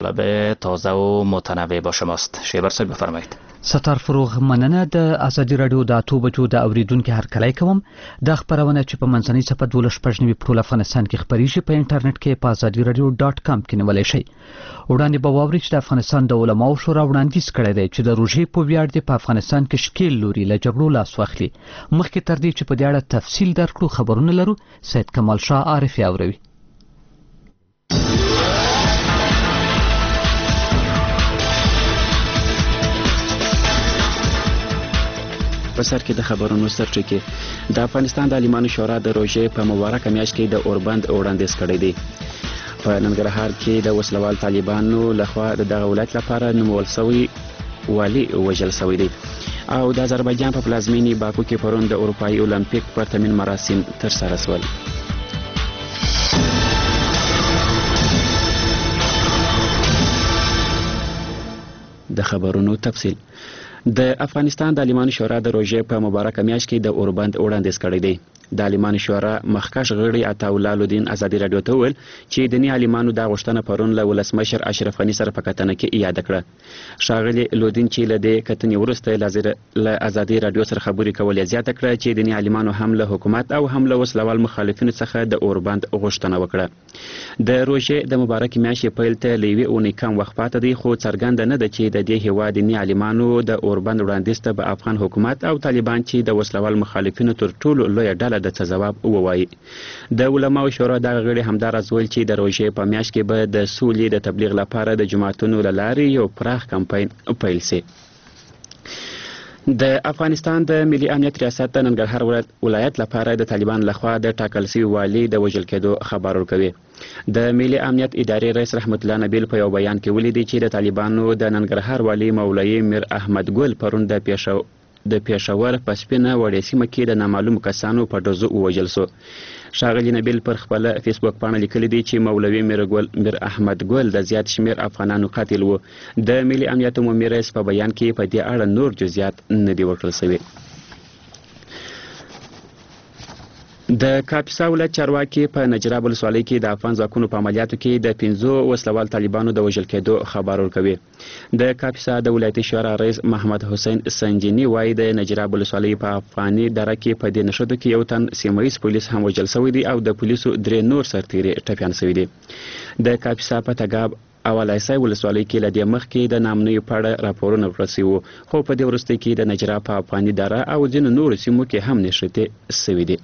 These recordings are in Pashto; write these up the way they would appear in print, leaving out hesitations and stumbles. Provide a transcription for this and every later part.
مطلب تازه و متنوع با شماست. شیبر صاحب بفرمایید. ستار فروغ مننه. د ازادي رادیو د 8 بجو د اوریدونکو هرکلی کوم. د خبرونه چې په منځنۍ صفحه 12 په ټول افغانستان کې خبريږي په انټرنیټ کې په azadiradio.com کې نیولای شئ. وړاندې به واوري چې د افغانستان د علماو شورا وړاندیز کړی دی چې د روژې په ویاړ د په افغانستان کې شکیل لوري له جګړو لاس واخلي. مخکې تر دې چې په دې اړه تفصیل درکړو خبرونه لرو. سید کمال شاه عارفي اوروي. په سر کې د خبرونو سرچکه د افغانستان د عالمانو شورا د روژې په مبارکه میاشت کې د اوربند وړاندیز کړی دی. په ننګرهار کې د وسلوال طالبانو لخوا دغه ولایت لپاره نومول شوی والی وژل شوی دی او د آذربایجان په پلازمینې باکو کې پرون د اروپایي اولمپیک پرتمین مراسم ترسره شول. د خبرونو تفصیل. د افغانستان د عالمانو شورا د روژې په مبارکه میاشت کې د اوربند وړاندیز کړی دی. د عالمانو شورا مخکښ غړي عطاالله لودین ازادي رادیو ته وویل چې دیني عالمانو د غوښتنه پرون له ولسمشر اشرف غني سره په کتنه کې یاد کړه. ښاغلي لودین چې له دې کتنې وروسته له ازادي رادیو سره خبرې کولې زیاته کړه چې دیني عالمانو هم له حکومت او هم له وسلوال مخالفینو څخه د اوربند غوښتنه وکړه. د روژې د مبارکې میاشتې پیل ته له یوې اونۍ کم وخت پاته دی، خو څرګنده نه ده چې د دې هیواد دیني عالمانو د اوربند وړاندیز ته به افغان حکومت او طالبان چې د وسلوال مخالفینو تر ټولو لویه ډله د څه ځواب ووایي. د علماو شورا دغه غړي همداراز ویل چې د روژې په میاشت کې به د سولې د تبلیغ لپاره د جماعتونو له لارې یو پراخ کمپاین پیل شي. د افغانستان د ملي امنیت ریاست د ننګرهار ولایت لپاره د طالبان لخوا د ټاکل شوي والي د وژل کېدو خبر ورکوي. د ملي امنیت ادارې رئیس رحمت الله نبیل په یو بیان کې ولیدي چې د طالبانو د ننګرهار والي مولوي میر احمد ګل پرون د پېښور په سپینه وړې سیمه کې د نامعلومو کسانو په ډزو ووژل شو. ښاغلي نبیل پر خپله فیسبوک پاڼه لیکلي دي چې مولوي میر احمد ګل د زیات شمېر افغانانو قاتل و. د ملي امنیت عمومي رئیس په بیان کې په دې اړه نور جزئیات نه دي ورکړل شوي. د کاپیسا ولایت چارواکي په نجراب ولسوالۍ کې د افغان ځواکونو په عملیاتو کې د 15 وسلوال طالبانو د وژل کېدو خبر ورکوي. د کاپیسا د ولایتي شورا رئیس محمد حسین سنجینی وایي د نجراب ولسوالۍ په افغاني دره کې په دې نښتو کې یو تن سیمه ییز پولیس هم وژل شوی دی او د پولیسو 3 نور سرتیري ټپیان شوي دي. د کاپیسا په تګاب او علایسای ولسوالۍ کې له دې مخکې د نامنیو په اړه راپورونه ورسوي وو، خو په دې وروسته کې د نجراب په افغاني دره او ځینو نورو سیمو کې هم نښتې شوي دي.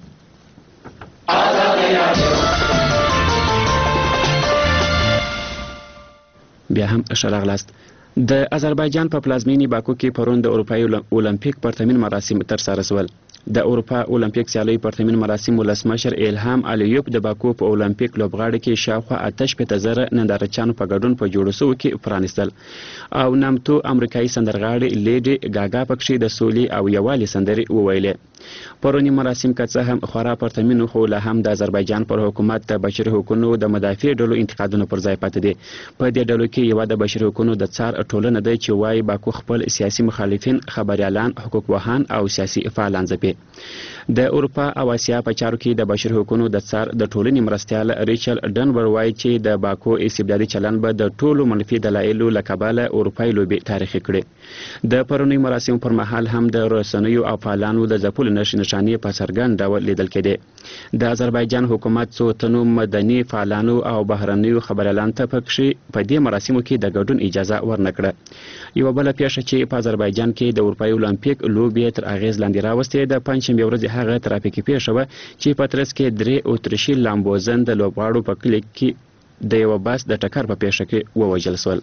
بیا هم ښه راغلاست. د آذربایجان په پلازمینې باکو کې پرون د اروپایي اولمپیک پرتمین مراسم ترسره شول. د اروپا اولمپیک سیالیو پرتمین مراسم ولسمشر الهام علیوب د باکو په اولمپیک لوبغاړي کې شاوخوا 8,000 نندارچیانو په ګډون په جوړو شوو کې پرانیستل او نامتو امریکایي سندرغاړې لیډي ګاګا پکښې د سولې او یووالي سندرې وویلې. پرونی مراسم که څه هم خورا پرتمین خو لا هم د آذربایجان پر حکومت د بشري حقوقو د مدافع ډلو انتقادونه پر ځای پاتې دي. په دې ډلو کې یوه د بشري حقوقو د څار ټولنه ده چې وايي باکو خپل سیاسي مخالفین، خبريالان، حقوق وهان او سیاسي فعالان ځپي. د اروپا او اسیا په چارو کې د بشري حقوقو د څار د ټولنې مرستیال ریچل ډنبر وايي چې د باکو استبدادي چلن به د ټولو منفي دلایلو له کبله اروپایي لوبې تاریخي کړي. د پرونی مراسم پر مهال هم د رسنیو او فعالانو د ځپلو نښانې په څرګند ډول لیدل کېدې. د آذربایجان حکومت څو تنو مدني فعالانو او بهرنیو خبريالانو ته په دې مراسمو کې د ګډون اجازه ورنکړه. یوه بله پیښه چې په آذربایجان کې د اروپایي اولمپیک لوبې تر اغیز لاندې راوستې د پنجشنبې ورځې هغه ترافیکي پیښه وه چې په ترڅ کې 3 اتریشي لامبوزن د لوبغاړو په کلي کې د یوه بس د ټکر په پیښه کې ووژل شول.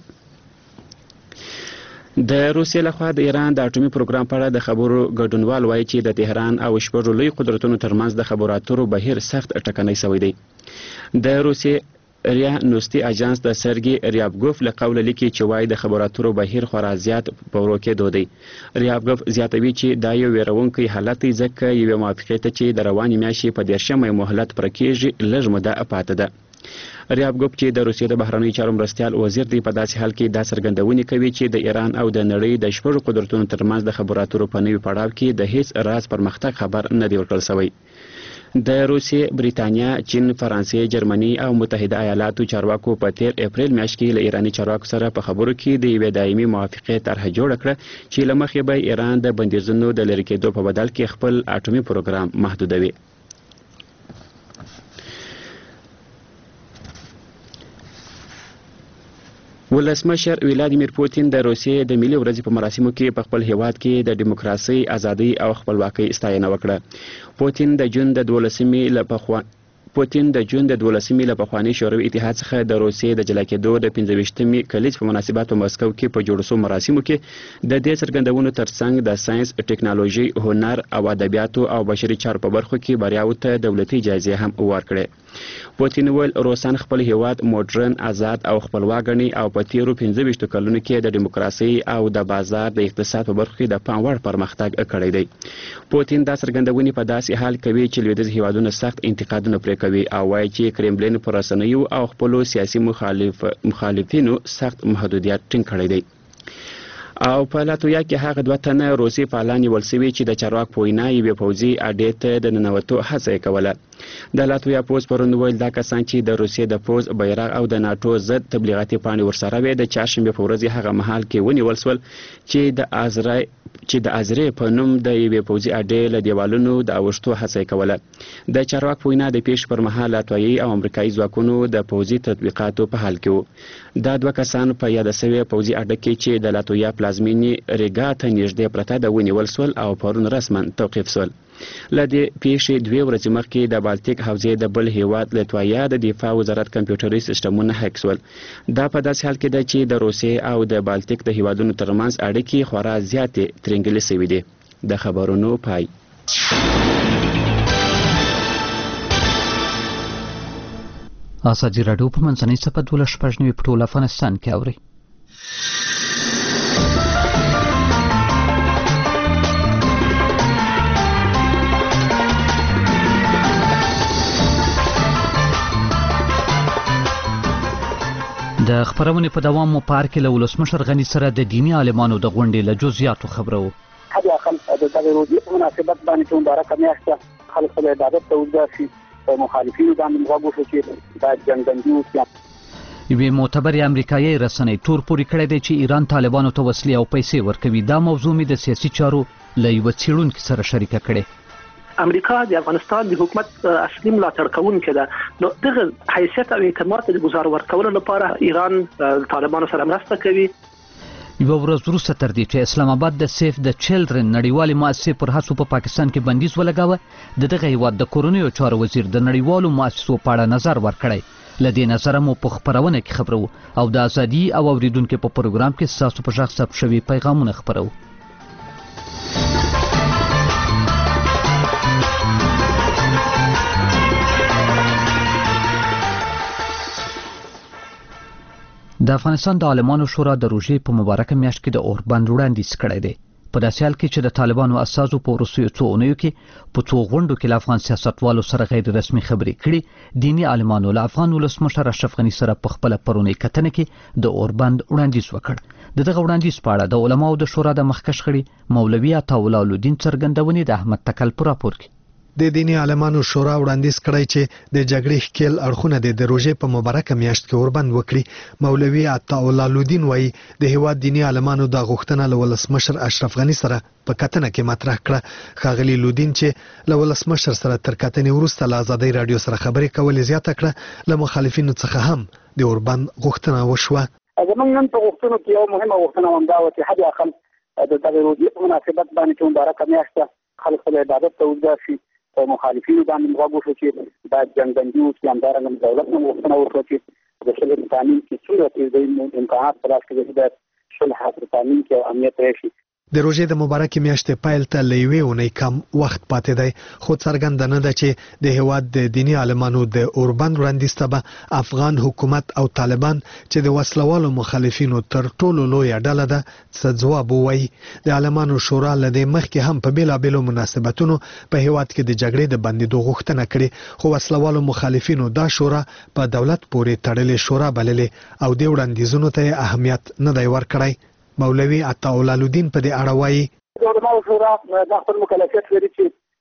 د روسیې لخوا د ایران د اټومي پروګرام په اړه د خبرو ګډونوال وایي چې د تهران او شپږو لوی قدرتونو ترمنځ د خبرو اترو بهیر سخت ټکنی شوی دی. د روسیې ریا نوستي اژانس د سرګي ریابګوف له قوله لیکي چې وایي د خبرو اترو بهیر خورا زیات په ورو کېدو دی. ریابګوف زیاتوي چې دا یو ویرونکی حالت دی ځکه یوې موافقې ته چې د روانې میاشتې په 13 مهلت پوره کېږي لږ موده پاته ده. ریابګوف چې د روسیې د بهرنیو چارو مرستیال وزیر دی په داسې حال کې دا څرګندونې کوي چې د ایران او د نړۍ د شپږو قدرتونو ترمنځ د خبرو اترو په نوي پړاو کې د هیڅ راز پرمختګ خبر نه دی ورکړل شوی. د روسیې، بریتانیا، چین، فرانسې، جرمني او متحده ایالاتو چارواکو په 13 اپریل میاشت کې له ایراني چارواکو سره په خبرو کې د یوې دایمي موافقې طرحه جوړه کړه چې له مخې به ایران د بندیزونو د لرې کېدو په بدل کې خپل اټومي پروګرام محدودوي. ولسمشر ولادیمیر پوتین د روسیې د ملي ورځې په مراسمو کې په خپل هیواد کې د دیموکراسي، ازادۍ او خپلواکۍ ستاینه وکړه. پوتین د جون د 12مې له پخواني شوروي اتحاد څخه د روسیې د جلا کېدو د 25مې کلیز په مناسبت په مسکو کې په جوړ شوو مراسمو کې د دې څرګندونو ترڅنګ د ساينس، ټکنالوژي، هنر او ادبیاتو او بشري چارو په برخو کې بریاوو ته دولتي جایزې هم ورکړې. پوتین ویل روسان خپل هیواد موډرن، آزاد او خپلواک ګڼي او په تیرو 25 کلونو کې د دیموکراسي او د بازار د اقتصاد په برخو کې د پام وړ پرمختګ کړی دی. پوتین دا څرګندونې په داسې حال کوي چې لویدیځ هیوادونه سخت انتقادونه پرې کوي او وایي چې کرملین پر رسنیو او خپلو سیاسي مخالفینو سخت محدودیت ټینګ کړی دی. او په لاتویا کې هغه 2 تنه روسي فعالان نیول شوي چې د چارواک په وینا یوې پوځي اډې ته د ننوتو هڅه یې کوله. د لاتویا پوځ پرون ویل دا کسان چې د روسیې د پوځ بیرغ او د ناټو ضد تبلیغاتي پاڼې ورسره وې د چهارشنبې په ورځ هغه مهال کې ونیول شول چې د ازرې په نوم د یوې پوځي اډې له دیوالونو د اوښتو هڅه یې کوله. د چارواک په وینا د پیښې پر مهال لاتویایي او امریکایي ځواکونو د پوځي تطبیقاتو په حال کې وو. دا 2 کسان په یاده شوې پوځي اډه کې چې د لاتویا پلازمینې ریګا ته نږدې پرته ده ونیول شول او پرون رسما توقیف شول. له دې پیښې 2 ورځې مخکې د بالتیک حوزې د بل هیواد لتویا د دفاع وزارت کمپیوټري سیستمونه هک شول. دا په داسې حال کې ده چې د روسیې او د بالتیک د هیوادونو ترمنځ اړیکې خورا زیاتې ترنګلې شوې دي. د خبرونو پای. ازادي راډیو په منځنۍ صفحه 12 په ټول افغانستان کې اوري. د خبرونې په دوام مو پارک له ولسمشر غني سره د دینی عالمانو د غونډې له جزئیاتو خبرو. هغه خلک د تغیراتو په مناسبت باندې مبارکه میاشته خلک په عبادت ته ورځي او مخالفینو باندې موږ چې دا جنګندي یوې معتبرې امریکایي رسنۍ تور پورې کړی دی چې ایران طالبانو ته وسلې او پیسې ورکوي. دا موضوع مې د سیاسي چارو له یوه څېړونکي سره شریکه کړې. امریکا د افغانستان د حکومت اصلي ملاتړ کوونکې ده. نو دغه حیثیت او اعتماد د گزار ورکولو لپاره ایران طالبانو سره مرسته کوي. یوه ورځ وروسته تر دې چې اسلام آباد د سیف د چلډرن نړیوالې مؤسسې پر هڅو په پاکستان کې بندیز ولګاوه، د دغه هیواد د کورنیو چارو وزیر د نړیوالو مؤسسو په اړه نظر ورکړی. له دې نظره مو په خبرونه کې خبرو او د ازادي او اوریدونکو په پروګرام کې ستاسو په غږ ثبت شوي پیغامونه خبرو. د افغانستان د عالمانو شورا د روژې په مبارکه میاشت کې د اوربند وړاندیز کړی دی. په داسې حال کې چې د طالبانو اساسو په وروستیو 2 اونیو کې په 2 غونډو کې له افغان سیاستوالو سره غیر رسمي خبرې کړي. دینی عالمانو له افغان ولسمشر اشرف غني سره په خپله پرونۍ کتنه کې د اوربند وړاندیز وکړ. د دغه وړاندیز په اړه د علماو د شورا د مخکښ غړي مولوي عطاالله الدین څرګندونې د احمد تکل په راپور کې. د دینی عالمانو شورا وړاندیز کړی چې د جګړې ښکیل اړخونه د روژې په مبارکه میاشت کې اوربند وکړي. مولوي عطاالله الدین وایي د هیواد دینی عالمانو د غوښتنه له ولسمشر اشرف غني سره په کتنه کې مطرح کړه. ښاغلي الدین چې له ولسمشر سره تر کتنې وروسته له ازادۍ راډیو سره خبرې کولې زیاته کړه له مخالفینو څخه هم د اوربند غوښتنه وشوه. زموږ نن په غوښتنو کې یو مهمه غوښتنه هم دا وه چې حد اقل د تغیراتو په مناسبت باندې مبارکه میاشته خلک په عبادت ته ورځي او مخالفینو باندې موږ وشو چې دا جنګندي او همدارنګه دولت نه غوښتنه وکړه چې د صلح تامین کې څومره د امکانات په لاس کې د صلح تامین کې او امنیت راشي. د روژې د مبارکې میاشتې پیل ته له یوې اونۍ کم وخت پاتې دی، خو څرګنده نه ده چې د هیواد د دیني عالمانو د اوربند وړاندیز ته به افغان حکومت او طالبان چې د وسلوالو مخالفینو تر ټولو لویه ډله ده څه ځواب ووایي. د عالمانو شورا له دې مخکې هم په بېلابېلو مناسبتونو په هیواد کې د جګړې د بندېدو غوښتنه کړې، خو وسلوالو مخالفینو دا شورا په دولت پورې تړلې شورا بللې او دې وړاندیزونو ته یې اهمیت نه دی ورکړی. مولوي عطاالله الدین په دې اړه وایي د علماو شورا د خپل مکلفیت لري چې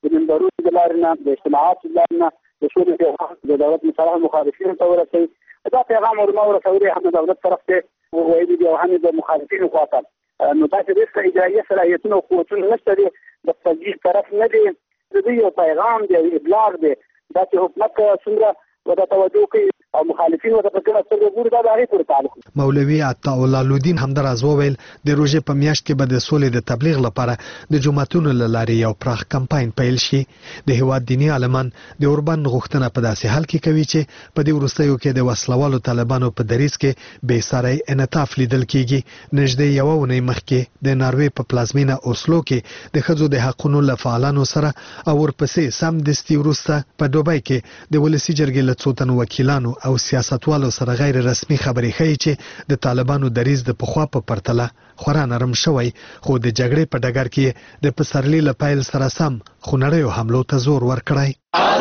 د منبرونو د لارې نه د اجتماعاتو د لارې نه د شوري د دولت مصالح مخالفینو ته ورسوي. دا پیغام ورما ورسوي هم د دولت طرف ته وایي دي او هم د مخالفینو خواته نو تاسو د اجرایي صلاحیتونو او قوتونو نشته دي د تجهیز طرف نه دي. د دې یو پیغام دی ابلاغ دی دا چې حکومت څنګه ودا توجه کوي او مخالفین ودا په کومه څنګه ګور دا هغه پورې تعلق. مولوي عطا الله الدین همدراز وویل د روزې په میاشت کې به د سولې د تبلیغ لپاره د جماعتونو لارې یو پراخ کمپاین پیل شي. د هیواد دینی عالمان د اوربان غوښتنه په داسې حال کې کوي چې په دې وروستیو کې د وسلوالو طالبانو په دریځ کې بې ساري انعطاف لیدل کیږي. نږدې یو ونې مخکې د ناروې په پلازمینه اوسلو کې د ښځو د حقوقو لفعالانو سره او ورپسې سم دستي وروسته په دوبۍ کې د ولسی جرګې له څو تنو وکیلانو او سیاستوالو سره غیر رسمي خبرې ښیي چې د طالبانو دریځ د پخوا په پرتله خورا نرم شوی، خو د جګړې په ډګر کې د پسرلي له پیل سره سم خونړیو حملو ته زور ورکړی.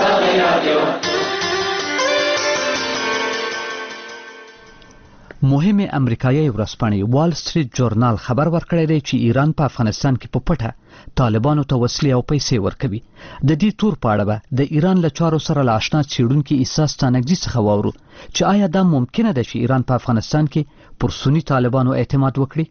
مهمه امریکایي ورځپاڼې وال سټریټ جورنال خبر ورکړی دی چې ایران په افغانستان کې په پټه طالبانو ته وسلې او پیسې ورکوي. د دې تور په اړه به د ایران له چارو سره له آشنا څېړونکي احساس تانګزي څخه واورو چې آیا دا ممکنه ده چې ایران په افغانستان کې پر سنی طالبانو اعتماد وکړي؟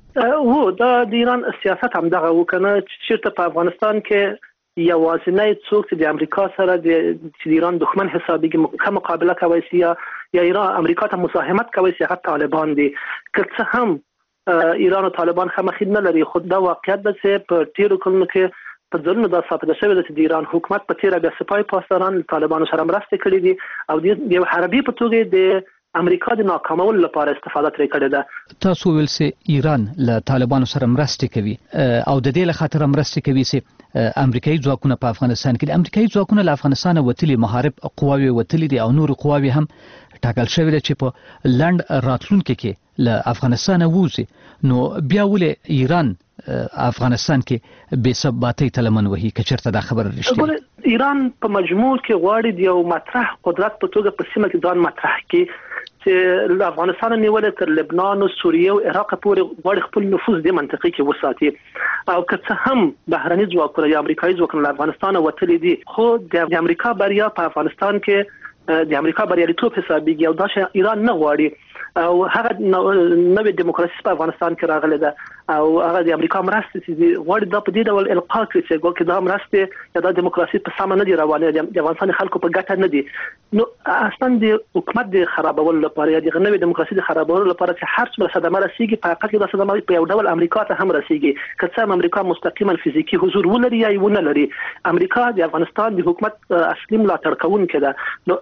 هو دا د ایران سیاست هم دغه وکنه چې په افغانستان کې یوازینی څوک چې د امریکا سره د ایران دښمن حسابيږي مقابله کوي یا ایران امریکا ته مساهمت کوي چې هغه طالبان دي. که څه هم ایران او طالبان خمخید نه لري، خو دا واقعیت ده چې په تیرو کلونو کې په ځلونو دا ثابته شوې ده چې د ایران حکومت په تیره بیا سپاه پاسداران طالبانو سره مرسته کړې دي او د یو حربي په توګه د امریکا د ناکامولو لپاره استفاده ترې کړې ده. تاسو ویل چې ایران له طالبانو سره مرسته کوي او د دې له خاطر مرسته کوي چې امریکایي ځواکونه په افغانستان کې د امریکایي ځواکونه له افغانستان وتلي محارب قواوي وتلي دي او نور قواوي هم ټاکل شوی ده چې په لند راتلونکو کې له افغانستان ووزي. نو بیا ولې ایران افغانستان کې بې ثباتۍ تلمن وهي که چېرته دا خبره رښتیا؟ ایران په مجموع کې غواړي د یو مطرح قدرت په توګه په سیمه کې ځان مطرح کړي چې له افغانستان نیولې تر لبنان او سوریه او عراق پورې غواړي خپل نفوذ د منطقې کې وساتي. او که څه هم بهرني ځواکونه یا امریکایي ځواکونه له افغانستان وتلي دي، خو د امریکا بریا په افغانستان کې د امریکا بریالیتوب حسابيږي او دا چې ایران نه غواړي او هغه نوې دیموکراسي په افغانستان کې راغله ده او هغه د امریکا مرسته چې غواړي دا په دې ډول القا کړي چې ګویا دا مرسته یا د دیموکراسي په سم نه دی روانه د افغانستان خلکو په ګټه نه دي. نو اصلا د حکومت د خرابولو لپاره یا د نوې دیموکراسي د خرابولو لپاره چې هر څومره صدمه رسیږي په حقیقت کې دا صدمه په یو ډول امریکا ته هم رسیږي. که څه امریکا مستقیما فزیکی حضور ولري یا ونه لري، امریکا د افغانستان د حکومت اصلي ملاتړ کوونکې ده. نو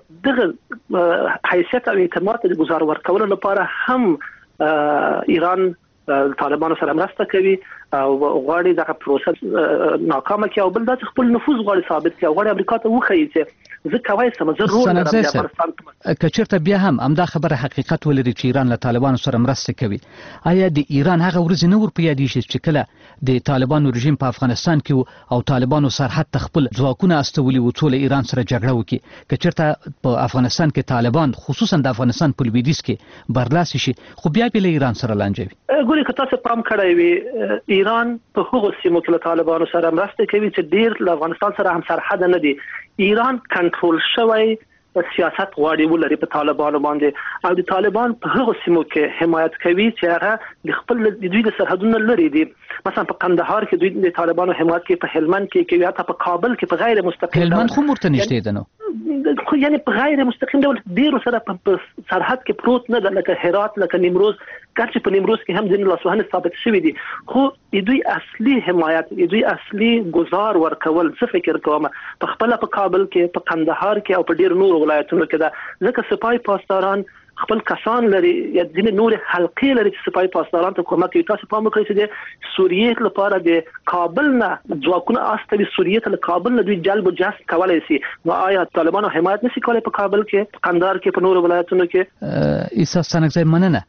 دغه حیثیت او اعتماد د گزار ورکولو لپاره هم ایران طالبانو سره مرسته کوي او غواړي دغه پروسه ناکامه کړي او بل د خپل نفوذ غواړي ثابت کړي او غواړي امریکا ته وښيي چې زه کوي سم ضرور لرم د افغانستان که چېرته بیا هم همدا خبره حقیقت ولري چې ایران له طالبانو سره مرسته کوي، آیا د ایران هغه ورځ نه ور په یادېږي چې کله د طالبانو رژیم په افغانستان کې او طالبانو سرحد ته خپل ځواکونه استولي و څو له ایران سره جګړه وکړي؟ که چېرته په افغانستان کې طالبان خصوصا د افغانستان په لویدیځ کې برلاسي شي خو بیا به له ایران سره لانجوي. ګوري که تاسو پام کړی وي ایران په هغو سیمو کې له طالبانو سره مرسته کوي چې ډیر له افغانستان سره هم سرحد نه دي. ایران کنټرول شوی سیاست غواړي ولري په طالبانو باندې او د طالبان په هغو سیمو کې حمایت کوي چې هغه د خپل د دوی د سرحدونو لري دي. مثلا په قندهار کې دوی د طالبانو حمایت کوي، په هلمند کې کوي، حتی په کابل کې په غیر مستقیم هلمند خو مرته نشته ده نو خو یعنی په غیر مستقیم ډول ډیرو سره په سرحد کې پروت نه ده، لکه هرات، لکه نیمروز. کله په نیمروز کې هم ځینې لاسوهنې ثابت شوي دي، خو دوی اصلي حمایت دوی اصلي گزار ورکول څه فکر کوم په خپل په کابل کې، په قندهار کې او په ډیر نور ولایتونو کې ده. ځکه سپاه پاسداران خپل کسان لري یا ځینې نور حلقې لري چې سپاه پاسداران ته کومک کوي. تاسو پام وکړئ چې د سوریې لپاره د کابل نه ځواکونه استوي، سوریې ته له کابل نه دوی جلب او جذب کولای شي. نو آیا طالبانو حمایت نشي کولای په کابل کې، په قندهار کې، په نور ولایتونو کې؟ عیسی ستانکزی مننه.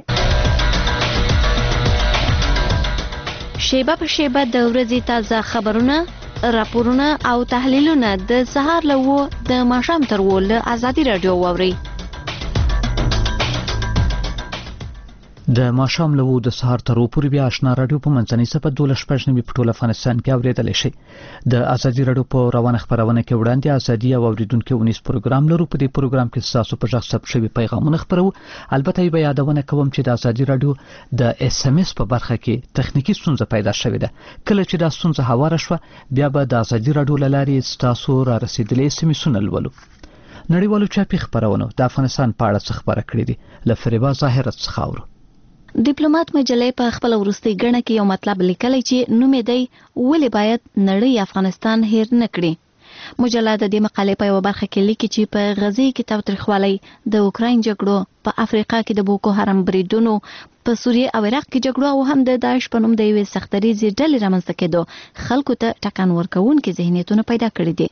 شیبه په شیبه د ورځې تازه خبرونه، راپورونه او تحلیلونه د سهار له 9 د ماښام تر 10 له ازادي رادیو واورئ. د ماښام له 2 د سهار تر پورې بیا آشنا رادیو په منځنۍ صفحه 12 په ټول افغانستان کې اوریدلی شئ. د ازادي رادیو په روانه خبرونه کې وړاندې ازادي او اوریدونکو ونیس پروګرام لرو. په دې پروګرام کې تاسو په ځخ ثبت شوي پیغامونه خبرو. البته یې یادونه کوم چې د ازادي رادیو د SMS په برخه کې تخنیکی ستونزه پیدا شوې ده. کله چې دا ستونزه هواره شوه بیا به د ازادي رادیو له لارې تاسو را رسیدلې SMS-ونه لولو. نړیوالو چاپي خبرونو د افغانستان په اړه څه خبره کړې دي. له فریبا ظاهرت څخه اورو. ډیپلوماټ مجلې په خپل وروستي غړنه کې یو مطلب لیکلی چې نوم یې دی ولې باید نړۍ افغانستان هیر نه کړي. مجله د دې مقالې په یو برخه کې لیکي چې په غزي کې تاوتریخوالی د اوکراین جګړو په افریقا کې د بوکو حرام بریدونو په سوریه او عراق کې جګړو او هم د داعش په نوم د یوې سختدریزې ډلې رامنځته کېدو خلکو ته ټکان ورکوونکي ذهنیتونه پیدا کړي دي.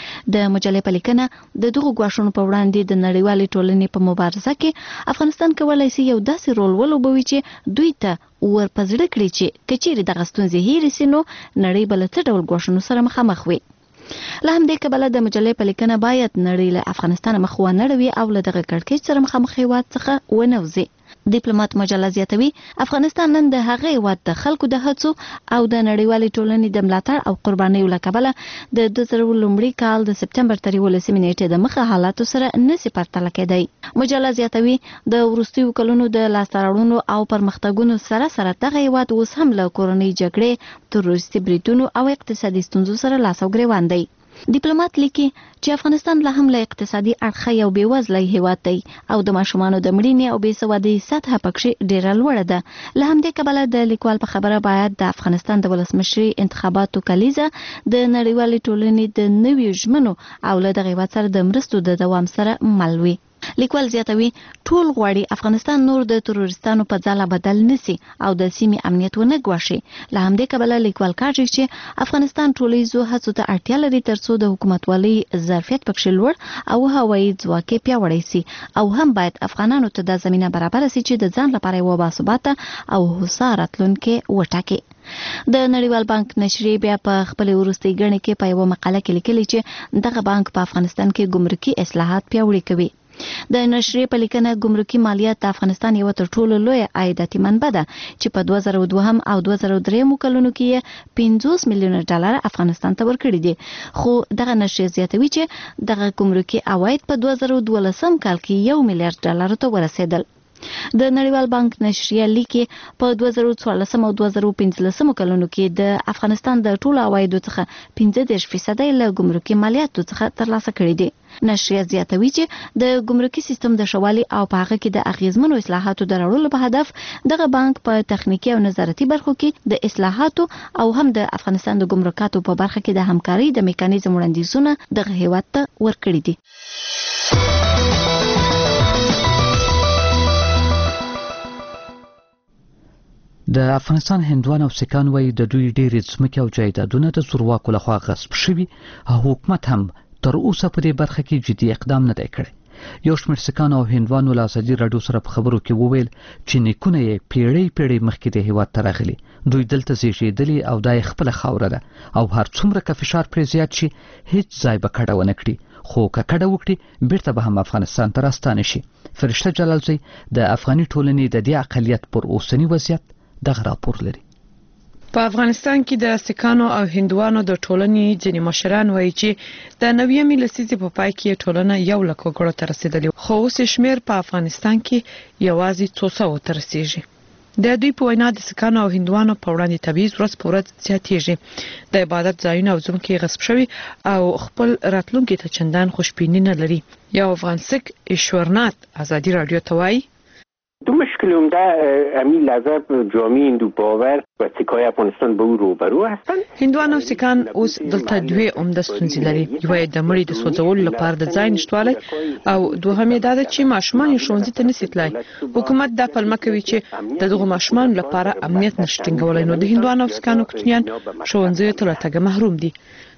د مجلې په لیکنه د دغو ګواښونو په وړاندې د نړیوالې ټولنې په مبارزه کې افغانستان کولای شي یو داسې رول ولوبوي چې دوی ته ورپزړه کړي چې کچېرې دغه ستونزې هېرې سي نو نړۍ به له څه ډول ګواښونو سره مخامخ وي. له همدې کبله د مجلې په لیکنه باید نړۍ له افغانستان مخ ونه اړوي او له دغه کړکېچ سره مخامخ هېواد څخه ونه وځي. ډیپلوماټ مجله زیاتوي افغانستان نن د هغه هېواد د خلکو د هڅو او د نړیوالې ټولنې د ملاتړ او قربانیو له کبله د 2000 لومړي کال د سپتمبر تر 11 نیټې د مخه حالاتو سره نشي پرتله کېدی. مجله زیاتوي د وروستیو کلونو د لاسته راوړنو او پرمختګونو سره سره دغه هېواد اوس هم له کورنۍ جګړې، تروریستي بریدونو او اقتصادي ستونزو سره لاس او ګریوان دی. ډیپلوماټ لیکي چې افغانستان لا هم له اقتصادي اړخه یو بېوزلی هېواد دی او د ماشومانو د مړینې او بېسوادۍ سطحه پکې ډېره لوړه ده. له همدې کبله د لیکوال په خبره باید د افغانستان د ولسمشري انتخاباتو کلیزه د نړیوالې ټولنې د نویو ژمنو او له دغه هېواد سره د مرستو د دوام سره مل وي. لیکوال زیاتوي ټول غواړي افغانستان نور د تروریستانو په ځاله بدل نسی او د سیمې امنیت ونه ګواښي. له همدې کبله لیکوال کاږي چې افغانستان ټولیزو هڅو ته اړتیا لري ترڅو د حکومتوالۍ ظرفیت پکې لوړ او هوایي ځواک پیاوړی سي او هم باید افغانانو ته د زمينه برابر سي چې د ځان لپاره یو باثباته او هوسا راتلونکي وټاکي. د نړیوال بانک نشریه بیا په خپل وروستي غړنه کې په یو مقاله کې لیکلي چې دغه بانک په افغانستان کې ګمرکي اصلاحات پیاوړي کوي. د نشریه په لیکنه ګمرکي مالیات د افغانستان یو تر ټولو لوی عایداتي منبع ده چې په 2002 او 2003 کلونو کې 50 میلیون ډالر افغانستان ته ورکړي دي. خو دغه نشریه زیاتوي چې دغه ګمرکي عواید په 2012 کال کې 1 میلیارډ ډالر ته ورسېدل. د نړیوال بانک نشریه لیکي په 2014 او 2015 کلونو کې د افغانستان د ټولو عوایدو څخه 15% له ګمرکي مالیاتو څخه ترلاسه کړي دي. نشریه زیاتوي چې د ګمرکي سیستم د شوالي او په هغه کې د اغیزمنو اصلاحاتو د راوړلو په هدف دغه بانک په تخنیکی او نظارتي برخو کې د اصلاحاتو او هم د افغانستان د ګمرکاتو په برخه کې د همکاري د میکانیزم وړاندیزونه دغه هیواد ته ورکړي دي. د افغانستان هندوان او سکان وایي د دوی ډېرې ځمکې او جایدادونه د زورواکو لخوا غصب شوي او حکومت هم تر اوسه په دې برخه کې جدي اقدام نه دی کړی. یو شمېر سکان او هندوانو له ازادي راډیو سره په خبرو کې وویل چې نیکونه یې پیړۍ مخکې د هېواد ته راغلي. دوی دلته زیږېدلي او دا یې خپله خاوره ده او هر څومره که فشار پرې زیات شي هیڅ ځای به کډه ونه کړي. خو که کډه وکړي بیرته به هم افغانستان ته راستانه شي. فرشته جلالزی د افغاني ټولنې د دې اقلیت پر اوسني وضعیت دغه راپور لري. په افغانستان کې د سکانو او هندوانو د ټولنې ځینې مشران وایي چې د 90مې لسیزې په پای کې ټولنه 1 لک وګړو ته رسیدلې، خو اوس شمیر په افغانستان کې یوازې 200 ته رسیږي. د دوی په وینا د سکانو او هندوانو په وړاندې تبعیض ورځ په ورځ زیاتېږي. د عبادت ځایونه او ځمکې غصب شوي او خپل راتلونکي ته چندان خوشبیني نه لري. یو افغان سک ایشورنات ازادي رادیو ته وایي دو مشکل عمده همین لحظه جامعه هندو باور و سکای افغانستان به او روبرو هستند. هندوان او سکان اوس دلته دوی عمده ستونزې لري. یو د مړي د سوځولو لپاره د ځای نشټوالی او دوهم دا ده چې ماشومان ښوونځي ته نشي تللی. حکومت دا پلمه کوي چې د دغو ماشومانو لپاره امنیت نشي ټینګولی، نو د هندوان او سکانو کوچنیان ښوونځیو ته له تګه محروم دي.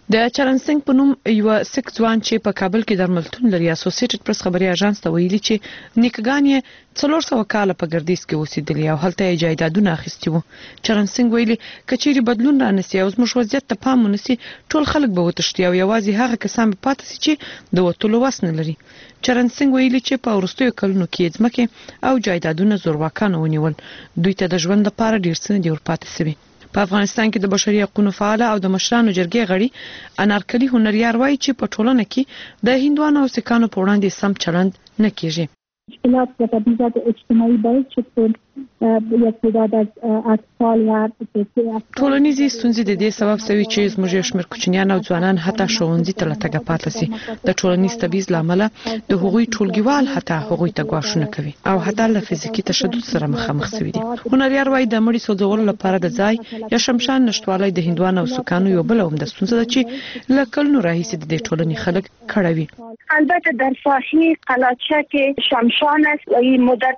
د چرنسنګ په نوم یو سک ځوان چې په کابل کې درملتون لري اسوسییټډ پریس خبري اژانس ته ویلي چې نیکګان یې 400 کال په ګردیز کې اوسېدلی او هلته یې جایدادونه اخیستي وو. چرنسنګ ویلي کچېری بدلون رانسي او زموږ وضعیت ته پام ونیسي ټول خلک به وتښتي او یوازې هغه کسان به پاتې شي چې د وتلو وس نه لري. چرنسنګ ویلي چې په وروستیو کلونو کې ځمکې او جایدادونه زورواکانو ونیول. دوی ته د ژوند لپاره ډیر څه دی ورپاتې شوی. په افغانستان کې د بشري حقوقو فعال او د مشرانو جرګې غړي انارکلي هنریار وایي چې په ټولنه کې د هندوانو او سکانو په وړاندې سم چلند نه کیږي. مشکلات و تبعیضات اجتماعی باعث شد که یک تعداد از اطفال و ټولنیزې ستونزې د دې سبب شوي چې زموږ یو شمېر کوچنیان او ځوانان حتی ښوونځي ته له تګه پاتې شي. د ټولنیز تبعیض له امله د هغوی ټولګیوال حتی هغوی ته ګواښونه کوي او حتی له فزیکي تشدد سره مخامخ شوي دي. هنریار وایي د مړي سوځولو لپاره د ځای یا شمشان نشټوالی د هندوانو او سکانو یو بل عمده ستونزه ده چې له کلونو راهیسې د دې ټولنې خلک کړوي. البته در ساحه قلاچه که شمشان است این مدت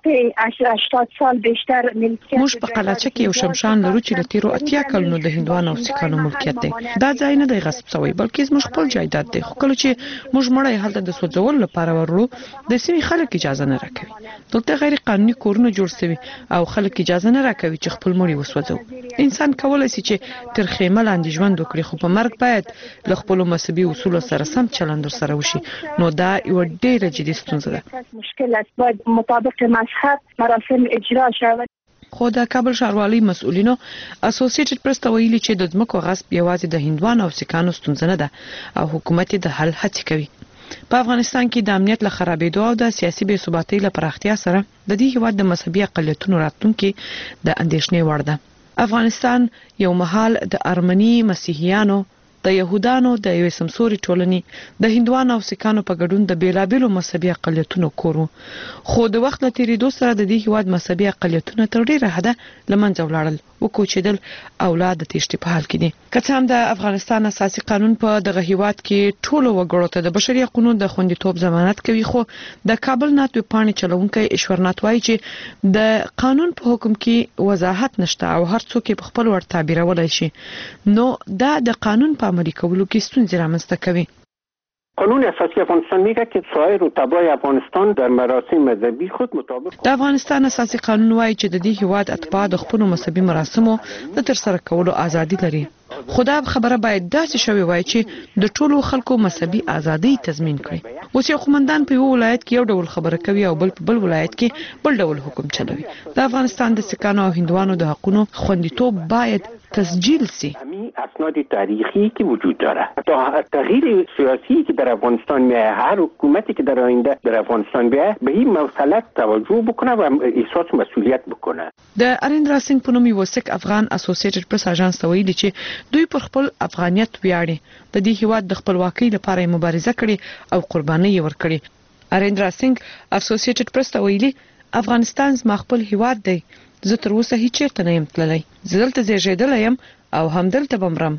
80 سال بیشتر ملکیت موږ په قلاچه کې یو شمشان لرو چې له تیرو 80 کلونو د هندوانو او سکانو ملکیت دی. دا ځای نه دی غصب شوی بلکې زموږ خپل جایداد دی. خو کله چې موږ مړی هلته د سوځولو لپاره ورلو د سیمې خلک اجازه نه راکوي. دلته غیر قانوني کورونه جوړ شوي او خلک اجازه نه راکوي چې خپل مړي وسوځو. انسان کولای شي چې تر خیمه لاندې ژوند وکړي خو په مرګ باید له خپل مذهبي اصولو سره سم چلند سره وشي. نو دا یو ډېره جدي ستونزه ده. مشکل است باید مطابق مذهب مراسم اجرا شود. خو د کابل ښاروالۍ مسؤلینو اسوسییټډ پریس ته ویلي چې د ځمکو غصب یوازې د هندوانو او سکانو ستونزه نه ده او حکومت یې د حل هڅې کوي. په افغانستان کې د امنیت له خرابېدو او د سیاسي بې ثباتۍ له پراختیا سره د دې هېواد د مذهبي اقلیتونو راتلونکي د اندېښنې وړ ده. افغانستان یو مهال د ارمني مسیحیانو د يهودانو د یوې سمسوري ټولنې د هندوانو او سکانو په ګډون د بیلابېلو مذهبي اقلیتونو کور و. خو د وخت له تېرېدو سره د دې هېواد مذهبي اقلیتونه تر ډېره حده له منځه ولاړل، وکوچېدل او لا د تېښتې په حال کې دي. که څه هم د افغانستان اساسي قانون په دغه هېواد کې ټولو وګړو ته د بشري حقوقو د خوندیتوب ضمانت کوي، خو د کابل نات ویبپاڼې چلوونکی ایشورنات وایي چې د قانون په حکم کې وضاحت نشته او هر څوک په خپل وړ تعبیرولای شي، نو دا د قانون په عملي کولو کې ستونزې رامنځته کوي. قانون اساسی افغانستان میگه که سایر رتبای افغانستان در مراسم مذهبی خود مطابق د افغانستان اساسي قانون وایي چې د دې هیواد اتباع د خپل مذهبي مراسمو د ترسره کولو ازادي لري. خدا خبره باید داسې شوی وای چې د ټولو خلکو مذهبي ازادي تضمین کړي. اوس یو قومندان په یو ولایت کې یو ډول خبره کوي او بل په بل ولایت کې بل ډول حکم چلوي. د افغانستان د سکانو او هندوانو د حقوقو خوندیتوب باید تسجیل سي. اسناد تاریخی که وجود داره تا تغییر سیاسی که در افغانستان میاد، هر حکومتی که در آینده در افغانستان بیاد به این مسئله توجه بکنه و احساس مسئولیت بکنه. د اریندرا سینګ په نوم یو سک افغان اسوسییټډ پریس اژانس ته ویلي چې دوی پر خپل افغانیت ویاړي، د دې هیواد د خپلواکۍ لپاره مبارزه کړې او قرباني ورکړي. اریندرا سینګ اسوسییټډ پریس ته ویلي افغانستان زما خپل هیواد دی، زه تر اوسه هیڅ چیرته نه یم تللی، زه دلته زیږېدلی یم او همدلته به مرم.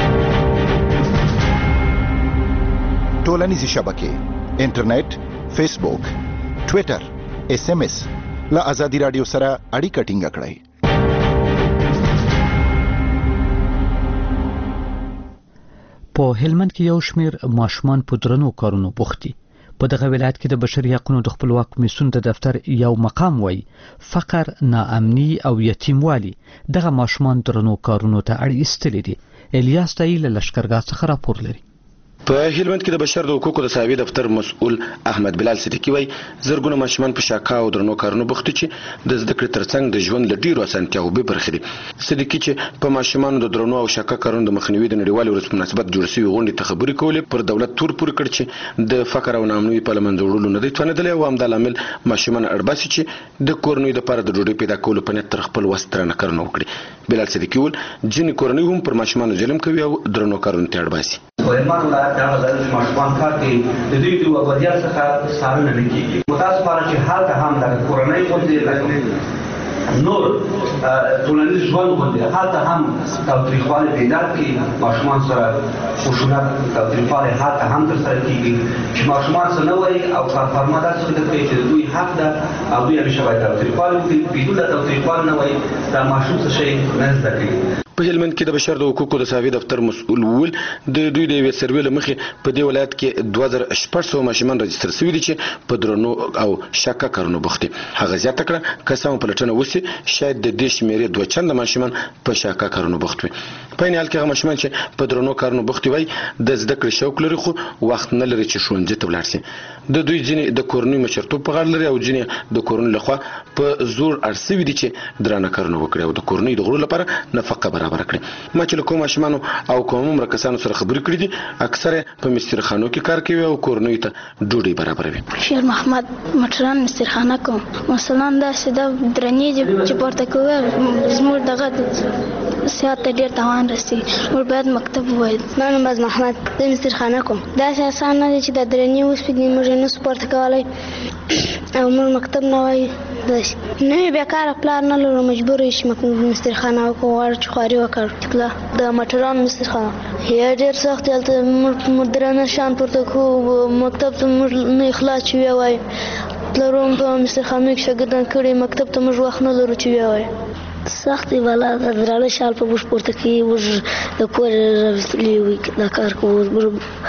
ټولنیزې شبکې، انټرنیټ، فیسبوک، ټویټر، SMS له ازادي رادیو سره اړیکه ټینګه کړئ. په هلمند کې یو شمېر ماشومان په درنو کارونو بوخت دي. په دغه ولایت کې د بشري حقوقو د خپلواک کمیسیون د دفتر یو مقام وایي فقر، ناامني او یتیموالي دغه ماشومان درنو کارونو ته اړ ایستلي دي. الیاس تایل له لشکرګاه څخه راپور لري. په هلمند کې د بشر د حقوقو د صاحب دفتر مسؤل احمد بلال صدیقي وایي زرګونه ماشومان په شاکا او درنو کارونو بوخت چې د زده کړې ترڅنګ د ژوند له ډیرو اسانتیاوو به برخې دي. صدیقي چې په ماشومانو د درنو او شاکا کارونو د مخنیوي د نړیوالې ورځې په مناسبت جوړ شوي غونډې ته خبرې کولې، پر دولت تور پورې کړ چې د فقر او ناامنۍ په له منځه وړلو نه دی توانېدلی او همدا لامل ماشومان اړباسي چې د کورنیو دپاره د ډوډۍ پیدا کولو په نیت تر خپل وس درنه کارونه وکړي. بلال صدیقي وویل ځینې کورنۍ هم پر ماشومانو ظلم کوي او درنو کارونو ته اړباسي. هلمند ولایت هغه ځای چې ماشومان کار کوي د دوی د وضعیت څخه څارنه نه کېږي. متاسفانه چې هلته هم دغه کورنۍ غوندې نور ټولنیز ژوند غوندې هلته هم تاوتریخوالی پیدا کړي، ماشومان سره خشونت تاوتریخوالی هلته هم ترسره کېږي چې ماشومان څه نه وایي او کارفرما داسې فکر کوي چې د دوی حق ده او دوی همیشه باید تاوتریخوالی وکړي. بدون د تاوتریخوالي نه وایي دا ماشوم څه شی نه زده کوي. په هلمند کې د بشر د حقوقو د ساوي دفتر مسؤل وویل د دوی د یوې سروې له مخې په دې ولایت کې 2600 ماشومان رجستر شوي دي چې په درنو او شاکه کارونو بوخت دي. هغه زیاته کړه که څه هم پلټنه وشي شاید د دې شمیرې 2 چنده ماشومان په شاکه کارونو بوخت وي. په این حال کې هغه ماشومان چې په درنو کارونو بوخت وي د زده کړې شوق لري خو وخت نه لري چې ښوونځي ته ولاړ شي. د دوی ځینې د کورنۍ مشرتوب په غاړه لري او ځینې د کورنۍ لخوا په زور ارسوي دي چې درانه کارونه وکړي او د کورنۍ د غړو لپاره نفقه برابر کړي. ما چې له کوم ماشومانو او کوم مرکزانو سره خبرې کړې دي اکثره په مسترخانو کې کار کوي او کورنۍ ته ډوډۍ برابروي. شیر محمد مټران مسترخانه کوم مثلا دا سیده درنې چې پورته کوي زموږ دغه سیاست ډیر توان رسي موږ باید مکتب وای. ما نوم باز محمد د مسترخانه کوم دا اساسا نه چې د درنې اوس په دې موږ نه سپورت کولای او موږ مکتب نه وای نه بیکاره پلان نه لرو مجبور یې مسترخانه وکړو چې خواري وکړ د مټران مسترخانه یا ډیر سخت دلته مدرنه شان پورته کو مکتب ته موږ نه اخلاص شوی وای پلروم په مسترخانه کې شاګردان کړي مکتب ته موږ وخت نه لرو چې وای سختي والا درانه شال په موږ پورته کې موږ د کور راوستلی وي دا کار کوو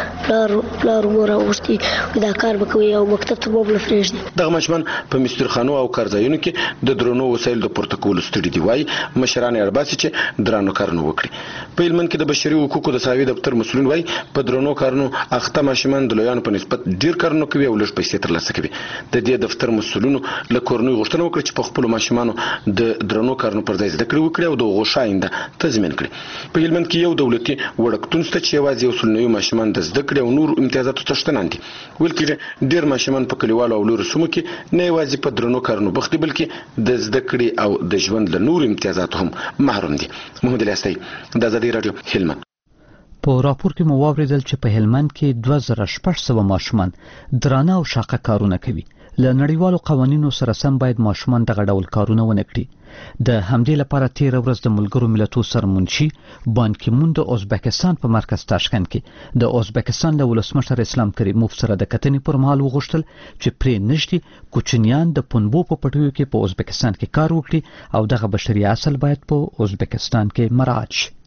پلار مور اوستي دا کار وکوي او مکتب ته موږ لفرېږدي. دغه ماشومان په مسترخانو او کارځایونو کې د درنو وسایل د پورته کولو ستړي دي وای مشران یې اړباسي چې درانو کارونه وکړي. په هلمند کې د بشري حقوقو د ساوي دفتر مسؤلین وای په درنو کارونو اخته ماشومان د لویانو په نسبت ډیر کارونه کوي او لږ پیسې ترلاسه کوي. د دې دفتر مسؤلینو له کورنۍ غوښتنه وکړه چې په خپل ماشومانو د درنو کارونو پر ځای زده کړې وکړي او د غوښاینده تضمین کړي. په هلمند کې یو دولتي وړکتون شته چې یوازې 100 ماشومان د زده کړې او نور امتیازاتو څښتنان دي. ویل کېږي ډیر ماشومان په کلیوالو او لوړو سیمو کې نه یوازې په درنو کارونو بوخت دي بلکې د زده کړې او د ژوند له نور امتیازاتو هم محروم دي. محمد الیاسی د ازادي رادیو هلمند. په راپور کې مو واوریدل چې په هلمند کې 2600 ماشومان درانه او شاقه کارونه کوي. له نړیوالو قوانینو سره سم باید ماشومان دغه ډول کارونه ونه کړي. د همدې لپاره 13 ورځ د ملګرو ملتونو سرمنشي بان کی مون د ازبکستان په مرکز تاشکند کې د ازبکستان له ولسمشر اسلام کریموف سره د کتنې پر مهال وغوښتل چې پرې نشټي کوچنیان د پنبو په پټیو کې په ازبکستان کې کار وکړي او دغه بشري اصل باید په ازبکستان کې مراعات شي.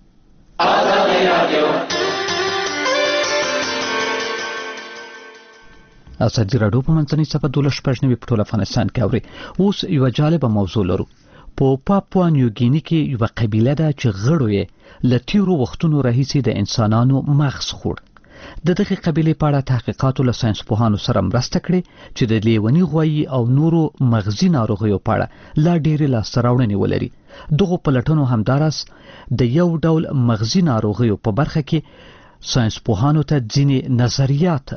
ازادي راډیو په منځنۍ صفحه 12 په ټول افغانستان کې اوري. اوس یو جالبه موضوع لرو. په پاپوا نیوګینی کې یو قبیله ده چې غړو یې له تیرو وختونو راهیسې د انسانانو مغز خور. د دغه قبیلې په اړه تحقیقاتو له ساينسپوهانو سره مرسته کړې چې د لیونی غوایي او نورو مغزي ناروغیو په اړه لا ډېرې لاسته راوړنې ولري. دغه پلټنو همداراس د یو ډول مغزي ناروغیو په برخه کې ساينسپوهانو ته ځینې نظریات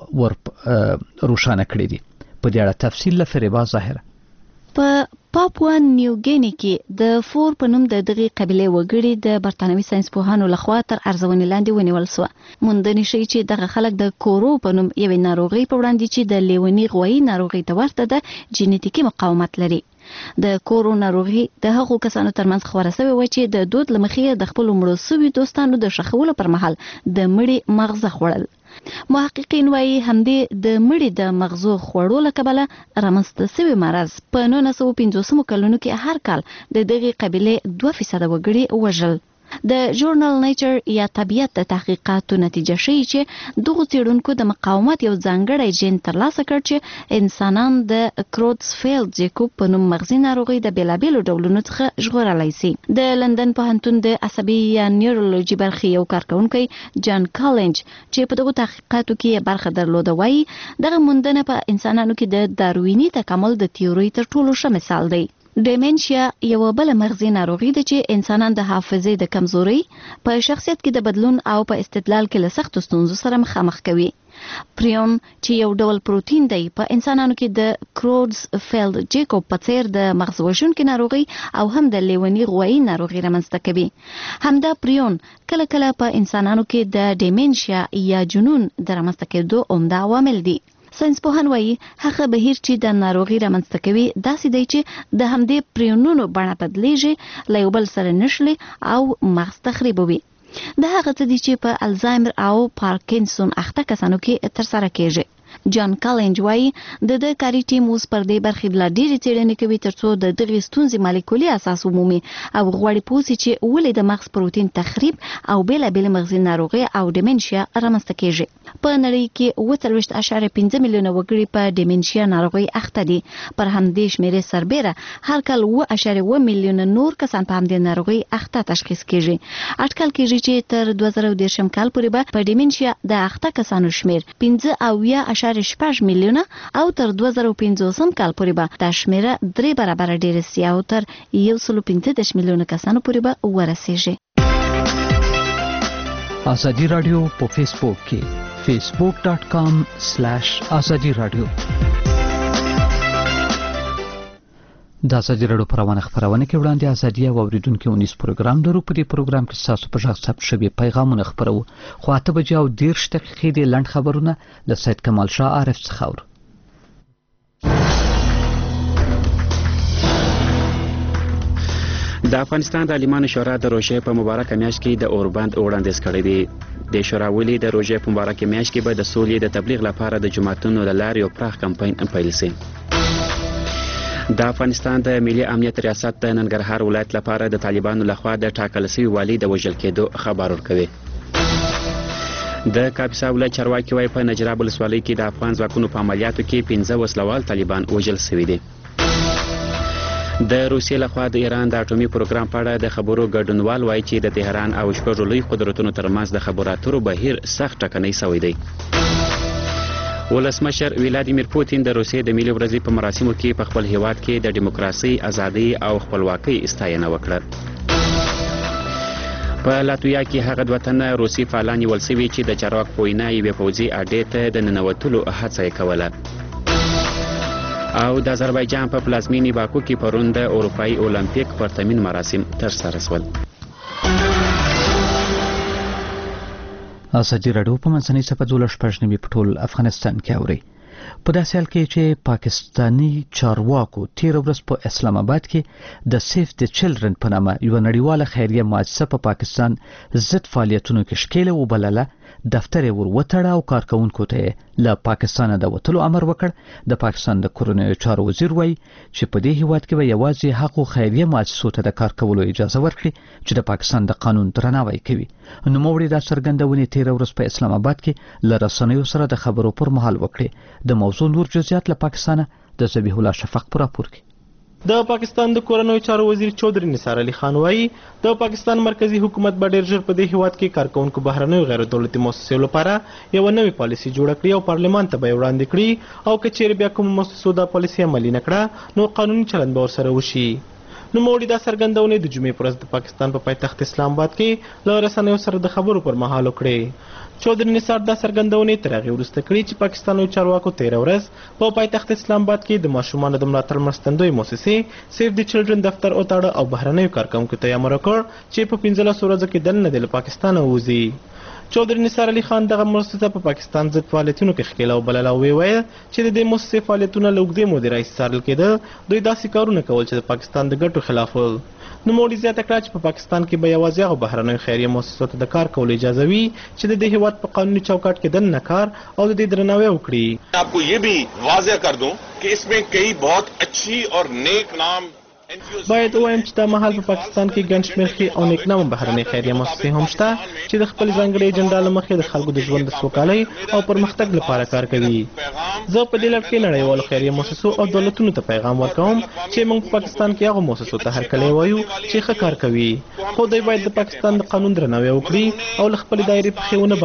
روښانه کړي دي. په دې اړه تفصیل له فریبا ظاهره. په پاپوا نیوګینی کې د فور په نوم د دغه قبیله وګړي د برتانوي ساينسپوهانو لخوا تر ارزونې لاندې ونیول شو. موندنې شي چې دغه خلک د کورو په نوم یوې ناروغي په وړاندې چې د لیونی غوایي ناروغي ته ورته ده جینیتیکي مقاومت لري. د کورو ناروغي د هغو کسانو ترمنځ خبره شوې و چې د دود لمخې د خپل مړو سوي دوستانو د شخولو پر مهال د مړي مغزه خوړل. محققین وایي همدې د مړي د مغزو خوړو له کبله رامنځته شوی مرض په 1950 کلونو کې هر کال د دغه قبیله 2% وګړي وژل. د ژورنال نیچر یا طبیعت د تحقیقاتو نتیجه ښیي چې دغه څېړونکو د مقاومت یو ځانګړی جین ترلاسه کړ چې انسانان د کروتسفیلد جیکوب په نوم مغزي ناروغي د بیلابیلو ډولونو څخه ژغورلی سي. د لندن پوهنتون د عصبي یا نیورولوژي برخې یو کارکونکی جان کالنج چې په دغه تحقیقاتو کې برخه درلوده وایي دغه موندنه په انسانانو کې د دارویني تکامل د تیوري تر ټولو ښه مثال دی. ډیمنشیا یو بل مغزي ناروغي ده چې انسانان د حافظې د کمزوري په شخصیت کې د بدلون او په استدلال کې له سختو ستونزو سره مخامخ کوي. پریون چې یو ډول پروتین دی په انسانانو کې د کروتسفیلد جیکوب په څیر د مغز وژونکي ناروغي او هم د لیونی غوایي ناروغي رامنځته کوي. همدا پریون کله کله په انسانانو کې د ډیمنشیا یا جنون د رامنځته کېدو عمده عوامل دي. ساينسپوهان وایي هغه بهیر چې د ناروغي رامنځته کوي داسې دی چې د همدې پریونونو بڼه بدلیږي له یو بل سره نښلي او مغز تخریبوي. د هغه څه دي چې په الزایمر او پارکینسون اخته کسانو کې ترسره کیږي. جان کالنج وايي د کاري ټیم اوس پر دې برخې لا ډېرې څېړنې کوي ترڅو د دغې ستونزې مالیکولي اساس ومومي او غواړي پوه سي چې ولې د مغز پروتین تخریب او بېلابېلې مغزي ناروغۍ او ډیمنشیا رامنځته کېږي. په نړۍ کې 40.5 میلیونه وګړي په ډیمنشیا ناروغۍ اخته دي. پر همدې شمیرې سربېره هر کال 1.1 میلیونه نور کسان په همدې ناروغۍ اخته تشخیص کېږي. اټکل کېږي چې تر 2030 کال پورې به په ډیمنشیا د اخته کسانو شمیر 15.8 میلیونه او تر 2050 کال پورې به دا شمیره 3 برابر ډېر سي او تر 115 میلیونه کسانو پورې به ورسیږي. ازادي رادیو په فیسبوک کې facebook.com/ازادي رادیو. د ازادي رادیو پروانه خبرونه کې وړاندې ازادي او اوریدونکو ونیس پروګرام درو. په دې پروګرام کې تاسو په ځخ ثبت شوی پیغامونه خبرو. خو 8 بجې او 10 دقیقې د لند خبرونه د سید کمال شاه عارف څخه اورو. د افغانستان د عالمانو شورا د روژې په مبارکه میاشت کې د اوربند وړاندیز کړی دی. د شورا ولې د روژې په مبارکه میاشت کې به د سولې د تبلیغ لپاره د جماعتونو له لارې یو پراخ کمپاین پیل شي. د افغانستان د ملي امنیت ریاست د ننګرهار ولایت لپاره د طالبانو لخوا د ټاکل شوي والي د وژل کېدو خبر ورکوي. د کاپیسا ولایت چارواکي وايي په نجراب ولسوالۍ کې د افغان ځواکونو په عملیاتو کې 15 وسلوال طالبان وژل شوي دي. د روسیې لخوا د ایران د اټومي پروګرام په اړه د خبرو ګډونوال وایي چې د تهران او شپږو لوی قدرتونو ترمنځ د خبرو اترو بهیر سخت ټکنۍ شوی دی. ولسمشر ولادیمیر پوتین د روسیې د ملي ورځې په مراسمو کې په خپل هیواد کې د دیموکراسي، ازادۍ او خپلواکۍ ستاینه وکړه. په لاتویا کې هغه دوه تنه روسي فعالان نیول شوي چې د چارواک په وینا یوې پوځي اډې ته د ننوتلو هڅه یې کوله. او د آذربایجان په پلازمینې باکو کې پرون د اروپایي اولمپیک پرتمین مراسم ترسره شول. ازادي رادیو په منځنۍ صفحه 12 په ټول افغانستان کې اوري. په داسې حال کې چې پاکستانی چارواکو تیر ورځ په اسلام آباد کې د سیف د چلډرن په نامه یو نړیواله خیریه مؤسسه په پاکستان ضد فعالیتونو کې ښکېله وبلله. دفتر یې ور وتړه او کارکونکو ته له پاکستان د وتلو امر وکړ. د پاکستان د کورنیو چارو وزیر وایي چې په دې هیواد کې به یوازې هغو خیریه مؤسسو ته د کار کولو اجازه ورکړي چې د پاکستان د قانون درناوی کوي. نوموړي دا څرګندونې تیر ورځ په اسلام آباد کې له رسنیو سره د خبرو پر مهال وکړي. د موضوع نور جزئیات له پاکستان د ذبیح الله شفق پر راپور کې. د پاکستان د کورنیو چارو وزیر چودري نثار علي خان وایي د پاکستان مرکزی حکومت به ډېر ژر په دې هیواد کې کارکونکو بهرنیو غیر دولتي مؤسسو لپاره یو نوې پالیسي جوړه کړي او پارلمان ته به وړاندې کړي او که چیرې بیا کوم مؤسسو دا پالیسي عملي نه کړه نو قانوني چلند به ورسره وشي. نوموړي دا څرګندونې د جمعې پر ورځ د پاکستان په پایتخت اسلام آباد کې له رسنیو سره د خبرو پر مهال وکړې. چودري نثار دا څرګندونې تر هغې وروسته کړي چې پاکستاني چارواکو تېره ورځ په پایتخت اسلام آباد کې د ماشومانو د ملاتړ مرستندوی مؤسسې سیف د چلډرن دفتر وتاړه او بهرنیو کارکونکو ته یې امر وکړ چې په 15 ورځو کې دننه د پاکستانه ووځي. چودري نثار علي خان دغه مؤسسه په پاکستان ضد فعالیتونو کې ښکېله وبلله او وویل چې د دې مؤسسې فعالیتونه له اوږدې مودې راهیسې څارل کېده. دوی داسې کارونه کول چې د پاکستان د ګټو خلاف ول. نوموړي زیاته کړه چې په پاکستان کې به یوازې هغو بهرنیو خیریه مؤسسو ته د کار کولو اجازه وي چې د دې هیواد په قانوني چوکاټ کې دننه کار او د دې درناوی وکړي. आपको ये भी वाज़ेह कर दूं कि इसमें कई बहुत अच्छी और नेक नाम باید ووایم چې دا مهال په پاکستان کې ګڼ شمېر ښې او نیکنامه بهرنۍ خیریه مؤسسې هم شته چې د خپل ځانګړې ایجنډا له مخې د خلکو د ژوند د سوکالۍ او پرمختګ لپاره کار کوي. زه په دې لړ کې نړیوالو خیریه مؤسسو او دولتونو ته پیغام ورکوم چې موږ په پاکستان کې هغو مؤسسو ته هرکلی وایو چې ښه کار کوي، خو دوی باید د پاکستان د قانون درناوی وکړي او له خپلې دایرې پښې ونه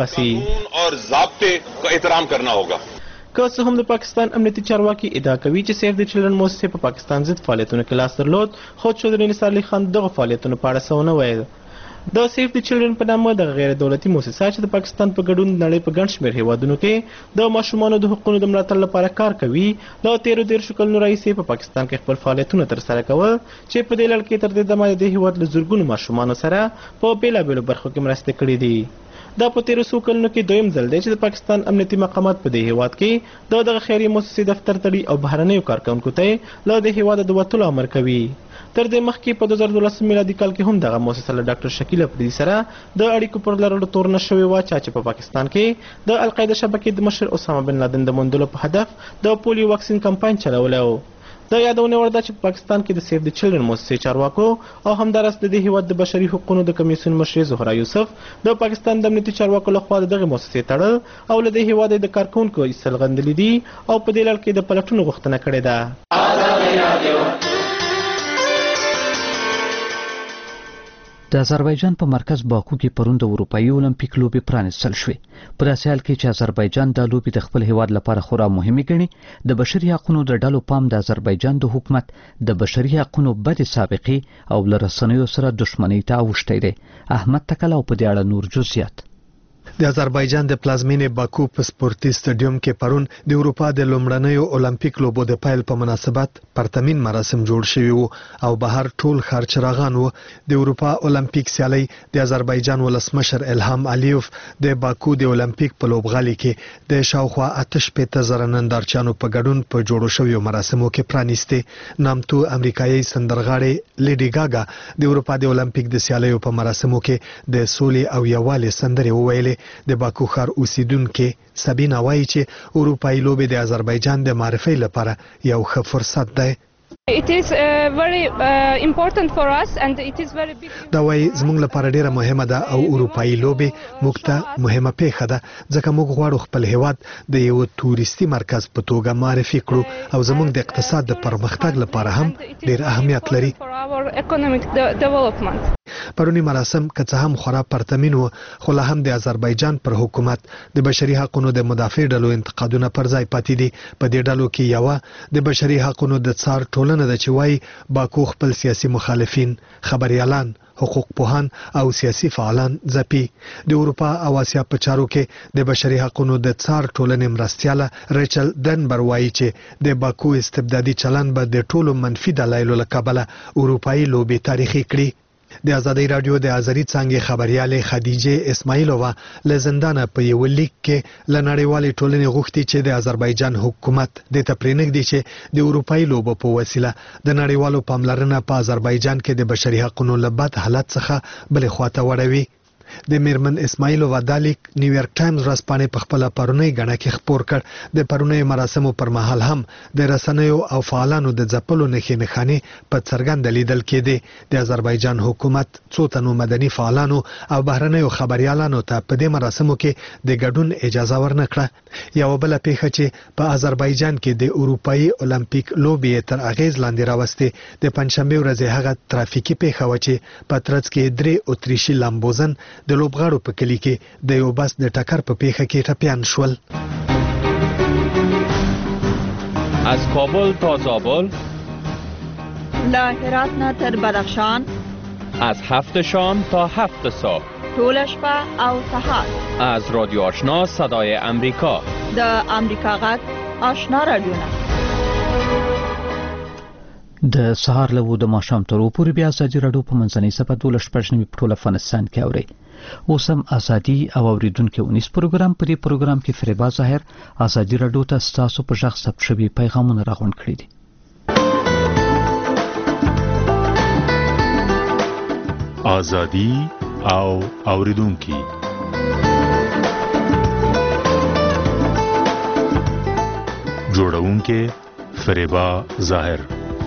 باسي. که څه هم د پاکستان امنیتي چارواکي ادعا کوي چې سیف د چلډرن مؤسسې په پاکستان ضد فعالیتونو کې لاس درلود، خو چودري نثار علي خان دغه فعالیتونو په اړه څه ونه ویل. د سیف د چلډرن په نامه دغه غیر دولتي مؤسسه چې د پاکستان په ګډون د نړۍ په ګڼ شمېر هیوادونو کې د ماشومانو د حقونو د ملاتړ لپاره کار کوي، له 13 کلونو راهیسې په پاکستان کې خپل فعالیتونه ترسره کول چې په دې لړ کې تر دې دمه د هیواد له زرګونو ماشومانو سره په بېلابېلو برخو کې مرستې کړې دي. دا په تیرو څو کلونو کې دویم ځل دی چې د پاکستان امنیتي مقامات په دې هیواد کې دغه خیریه مؤسسې دفتر تړي او بهرنیو کارکونکو ته له د هیواد د وتلو امر کوي. تر دې مخکې په 2012 میلادي کال کې هم دغه مؤسسه له ډاکټر شکیل افریدي سره د اړیکو پر لرلو تورنه شوې وه چې په پاکستان کې د القاعده شبکې د مشر اسامه بن لادن د موندلو په هدف د پولیو واکسین کمپاین چلولی و. د یادونه وړ ده چې په پاکستان کې د سیف د چلډرن مؤسسې چارواکو او همداراز د دې هیواد د بشري حقوقو د کمیسیون مشر زهرا یوسف د پاکستان د امنیتي چارواکو لخوا دغه مؤسسې تړل او له دې هیواد د کارکونکو ایستل غندلي دي او په دې لړ کې د پلټونو غوښتنه کړې ده. د آذربایجان په مرکز باکو کې پرون د اروپایي اولمپیک لوبې پرانیستل شوې. په داسې حال کې چې آذربایجان دا لوبې د خپل هیواد لپاره خورا مهمې ګڼي، د بشري حقوقو د ډلو پام د آذربایجان د حکومت د بشري حقوقو بدې سابقې او له رسنیو سره دښمنۍ ته اوښتی دی. احمد تکل او په دې اړه نور جزئیات. د آذربایجان د پلازمینې باکو په سپورتي سټډیوم کې پرون د اروپا د لومړنیو اولمپیک لوبو د پیل په مناسبت پرتمین مراسم جوړ شوي وو او بهر ټول ښار چراغان وو. د اروپا اولمپیک سیالۍ د آذربایجان ولسمشر الهام الیوف د باکو د اولمپیک په لوبغالي کې د شاوخوا 8,000 نندارچیانو په ګډون په جوړو شویو مراسمو کې پرانیستې. نامتو امریکایي سندرغاړې لیډي ګاګا د اروپا د اولمپیک د سیالیو په مراسمو کې د سولې او یووالي سندرې وویلې. د باکو ښار اوسیدونکو سابینا وایي چې اروپایي لوبې د آذربایجان د معرفي لپاره یو ښه فرصت دی. It is very important for us and it is very big. دا وایي زموږ لپاره ډیره مهمه ده او اروپایي لوبې موږ ته مهمه پیښه ده ځکه موږ غواړو خپل هیواد د یو تورستي مرکز په توګه معرفي کړو او زموږ د اقتصاد د پرمختګ لپاره هم ډیر اهمیت لري. پرونی مراسم که څه هم خورا پرتمین و خو لا هم د آذربایجان پر حکومت د بشري حقوقو د مدافع ډلو انتقادونه پر ځای پاتې دي. په دې ډلو کې یو د بشري حقوقو د څار ټولنه ده چې وایي باکو خپل سیاسي مخالفین، خبريالان، حقوق پوهان او سیاسي فعالان ځپي. د اروپا او آسیا په چارو کې د بشري حقوقو د څار ټولنې مرستیاله ریچل دنبر وایي چې د باکو استبدادي چلن به د ټولو منفي دلایلو له کبله اروپایي لوبې تاریخي کړي. د ازادي رادیو د آذری څانګې خبرياله خدیجه اسماعیلووا له زندانه په یو لیک کې لنړیوالې ټولنې غوښتي چې د آذربایجان حکومت د تپرینګ دي چې د اروپایي لوبو په وسیله د نړیوالو پاملرنه په آذربایجان کې د بشري حقوقو لبد حالت څخه بل خواته وړوي. د میرمن اسماعیلووا دالیک نیویارک ټایمز ورځپاڼې په خپل پرونی غڼه کې خبر کړ. د پرونی مراسمو پر مهال هم د رسنیو او فعالانو د ځپلو نښې نښانې په څرګند لیدل کېدې. د آذربایجان حکومت څو تنو مدني فعالانو او بهرنیو خبريالانو ته په دې مراسمو کې د ګډون اجازه ورنکړه. یو بل پیښه چې په آذربایجان کې د اروپایي اولمپیک لوبې تر اغیز لاندې راوستې د پنځشنبه ورځ هغه ترافیکي پیښه و چې په ترڅ کې 3 اتریشي لامبوزن د لوبغاړو په کلی کې د یو بس د ټکر په پیښه کې ټپیان شول. از کابل تا زابل، له هرات نه تر بدخشان، از 7 شام تا 7 صبح، ټول شپه او سهار، از رادیو آشنا صدای امریکا، د امریکا غږ آشنا رادیو نه. د سهار له د ماښام تر پورې بیا ازادي راډیو په منځنۍ صفحه 12 په ټول افغانستان کې اوري. اوس هم ازادي او اوریدونکو ونیس پروګرام په دې پروګرام کې فریبا ظاهر ازادي راډیو ته ستاسو په ژغ ثبت شوي پیغامونه راغونډ کړي دي. ازادي او اوریدونکو جوړونکو فریبا ظاهر.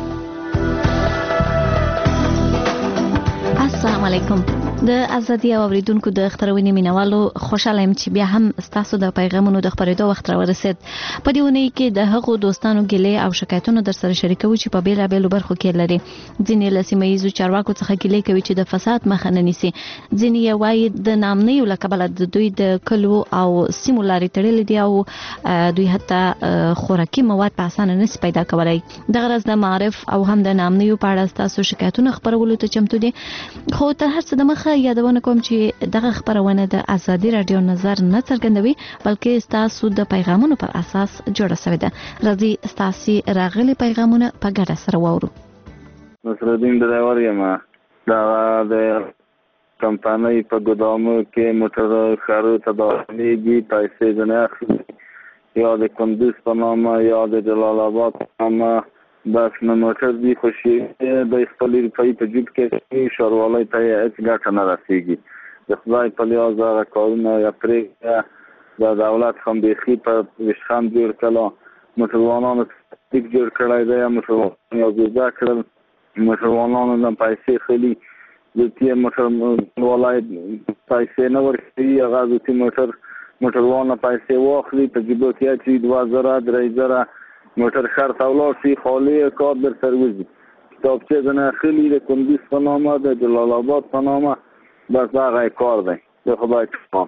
السلام علیکم. د ازادي او اوریدونکو د خبرونې مینوالو خوشاله یم چې بیا هم تاسو د پیغامونو د خبرېدو وخت راورسید. په دې ونې کې د هغو دوستانو ګیلې او شکایتونه در سره شریکو چې په بیلابېلو برخو کې لري. ځینې له سیمه ییزو چارواکو څخه ګیلې کوي چې د فساد مخه نه نیسي. ځینې یې وایي د نامنیو له کبله د دوی د کلو او سیمو لارې تړلې دي او دوی حتی خوراکي مواد په اسانه نشي پیدا کولی. دغه راز د معرف او هم د نامنیو په اړه تاسو شکایتونه خبرولو ته چمتو دي. خو تر هر څه د مخه یادونه کوم چې دغه خبرونه د ازادي رادیو نظر نه څرګندوي بلکې تاسو د پیغامونو پر اساس جوړه شوې ده. راځي تاسو راغلي پیغامونه په ګډه سره واورو. نصرالدین ډرایور یم. دا د کمپنۍ په ګدامو کې موټر ښارو ته داخلېږي، پیسې ځنې اخلي، یا د کندوز په نامه یا د جلال آباد په نامه. بس نو موټر دی خوشي د خپل روپۍ په جیب کې ښاروالۍ ته یې هېڅ ګټه نه رسېږي. د خدای په لیاز هغه کارونه یا پرېږده، د دولت هم بیخي په ویشخند جوړ کړه، موټروانانو ټیک جوړ کړی دی، موټروانان یا ګوزه کړل، موټروانانو نه پیسې خلي، دوتي موټروالۍ پیسې نه ورکوي، هغه دوتي موټروانه پیسې واخلي، په جیبو کې اچوي 2000 3000 موټر ښار ته ولاړ شي، خالي کار در سر وځي، کتابچې ځنې اخلي د کندوز په نامه د جلال آباد په نامه، بس هغه کار دی. د خدای پامان.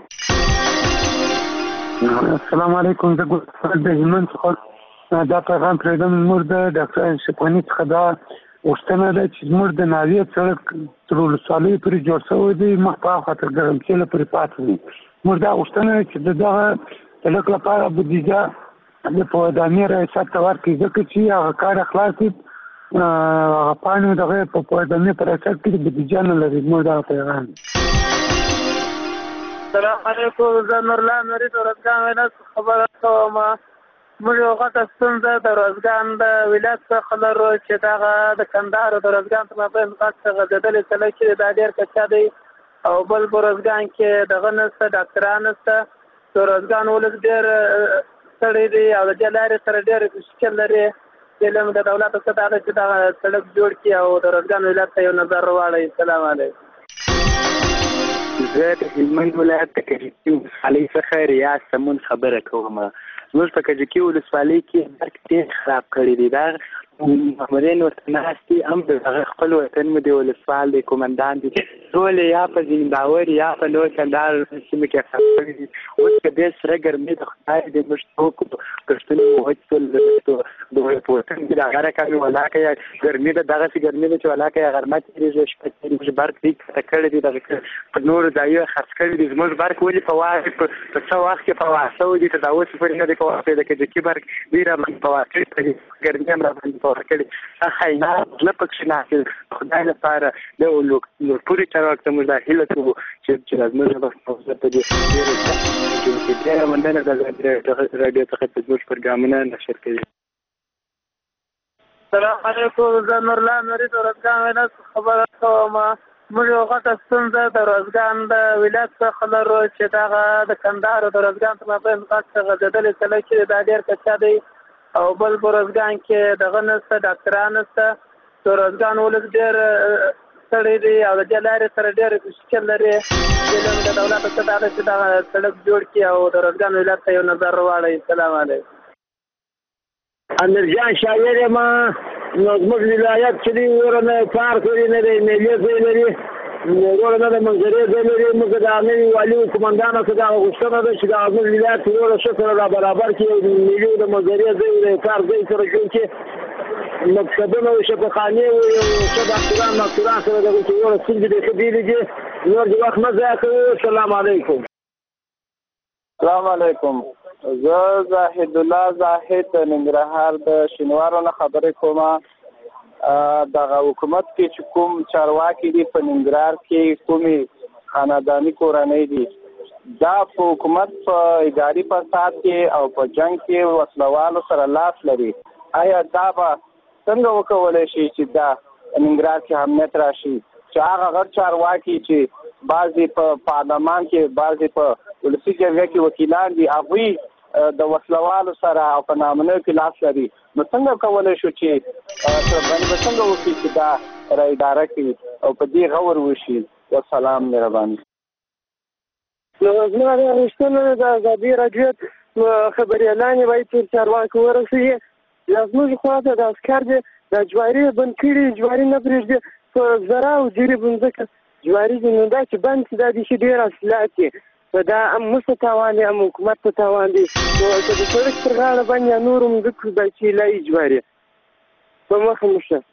السلام علیکم. زه ګل د هلمند څخه دا پیغام پرېږدم. زموږ د ډاکټر اشرف غني څخه دا غوښتنه ده چې زموږ د ناوې سړک تر ولسوالۍ پورې جوړ شوی دی، مخ په خاطر ګرمسېله پورې پاتې دی. زموږ دا غوښتنه ده چې د دغه سړک لپاره بودیجه د پوهدامي ریاست ته ورکړي، ځکه چې هغه کار خلاص شي، هغه پاڼې دغه په پوهدامي په ریاست کې بودیجه نه لري. زموږ دغه پیغام. السلام علیکم. زه نورلا نوري د ورځګان ولایت خبره کوم. موږ یو غټه ستونزه د ورځګان د ولایت څخه لرو چې دغه د کندهار د ورځګان په مابین څخه غځېدلې سړک چې دا ډېر کچا دی، او بل په ورځګان کې دغه نشته، ډاکټران نشته. د ورځګان ولس ډېر سړی دی او د دې لارې سره ډېر مشکل لري. علم د دولت څخه دا ده چې دغه سړک جوړ کړي او د ورځګان ولایت ته یو نظر راوړي. السلام علیکم. زه د هلمند ولایت د کجکي ولسوالۍ څخه ریاض سمون خبره کوم. زموږ په کجکي ولسوالۍ کې برق ډېر خراب کړی دی. دا مامورین ورته ناست دي، هم د هغه خپل وطن مو د ولسوال دی، کومندان دي، ټول یا په زمینداور یا په نور کندهار سیمه کې خراب کړي دي. اوس که ډېر سره ګرمي د خدای دې موږ څوک کښتونه ووهج شول د په وطن کې د هغه رقمې ولاکه یا ګرمي ده، دغسې ګرمي ده چې ولاکه یا غرمه تېرېږي، شپه تېرېږي. برق دې کښته کړی دی، دغه په نورو ځایو خرڅ کړي دي. زموږ برق ولې په څه وخت کې په واسه ودي تر دا اوس پورې نه دی په واسه. د کجکي برق دوی راباندې په واسه کړي، ګرمي هم راباندې کړي. خیانت نه پکې نه، خدای لپاره د پورې چارواکو ته موږ دا هیله کوو چې زموږ په دې ډېره مننه د راډیو څخه چې زموږ پروګرامونه نشر کوي. السلام علیکم. زه نورلا نوري د ورځګان ولایت خبره کوم. موږ یو غټه ستونزه د ورځګان د ولایت څخه لرو چې دغه د کندهار د ورځګان په مابین څخه غځېدلې سړک چې دا ډېر کچا دی، او بل په ورځګان کې دغه نشته، ډاکټران نشته. د ورځګان ولس ډېر سړی دی او د دې لارې سره ډېر مشکل لري. علم د دولت څخه دا ده چې دغه سړک جوړ کړي او د ورځګان ولایت ته یو نظر راوړي. السلام علیکم. امیرجان شاعر یم. نو زموږ ولایت چې دی ورنه پارک لري، نه دی ملي ځای لري، ورنه د منظرې ځای لري. موږ د نوي والي قومندانو څخه دا غوښتنه ده چې د زموږ ولایت ورته ښه سره را برابر کړي، ملي د منظرې ځای د پارک ځای سره جوړ کړي، مکتبونه او شفاخانې او څه ډاکټران سره دغه چې ورته ستونزې دې ښه بیلې دي. نور د وخت نه ضایع کوو. السلام علیکم. السلام علیکم. زه زاهد الله زاهد ننګرهار د شینوارو نه خبرې کوم. دغه حکومت کې چې کوم چارواکي دي په ننګرهار کې کومې خانداني کورنۍ دي، دا په حکومت په اداري فساد کې او په جنگ کې وسلوالو سره لاس لري. آیا دا به څنګه وکولی شي چې دا ننګرهار کې امنیت راشي، چې هغه غټ چارواکي چې بعضې په پارلمان کې بعضې په ولسي جرګه کې وکیلان دي، هغوی د وسلوالو سره او په نامنو کې لاس لري، نو څنګه کولی شو چې باندې به څنګه وکړي چې دا را اداره کړي او په دې غور وشي. والسلام مهرباني. نو زما د غوښتنه د ازادي راډیو خبریالانې باید تر چارواکو ورسوي. زموږ خواته د عسکر دی، د جواري بند کړي، جواري نه پرېږدي، په زرا او زیرې بمځکه جواري دي. نو دا چې بند شي دا د شي ډېر اصلاحات دي، دا هم موږ ته تاوان دی، هم حکومت ته تاوان دی. نو که د سړک پر غاړه باندې یا نورو مځکو دا چې لایي جواري په مخه مو شه.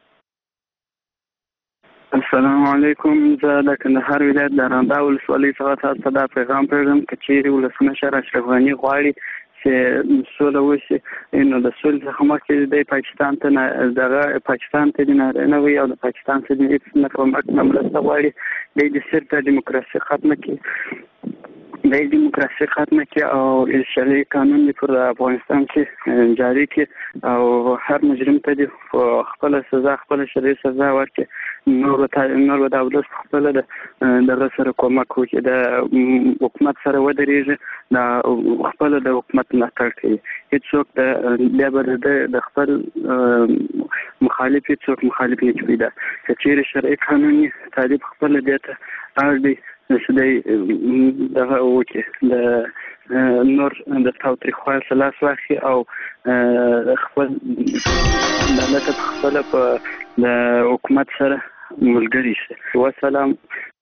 السلام علیکم. زه د کندهار ولایت د رندا ولسوالۍ څخه تاسو ته دا پیغام پرېږدم که چیرې ولسمشر اشرف غني غواړي چې سوله وشي نو د سولې څخه مخکې د پاکستان ته دغه پاکستان ته د نارینه وي او د پاکستان څخه د هیڅ نه کوم مرسته غواړي د سیاسي دیموکراسي ختمه کړي د دیموکراسي ختمه کړي او اسرائیلي قانون پر افغانستان کې جاری کړي او هر مجرم ته خپل سزا خپل شرعي سزا ورکړي نور د دولت خپل دغه سره کومک وکړي د حکومت سره ودرېږي د خپل د حکومت ملاتړ کوي هیڅوک د خپل مخالف هیڅوک مخالف نه کوي دا چې شرعي قانوني طالب خپل دیته اړ دی چې دغه وکړي د نور د تاوتریخوالي لاس واخلي او خپل دولت خپل په د حکومت سره ملګری شي والسلام.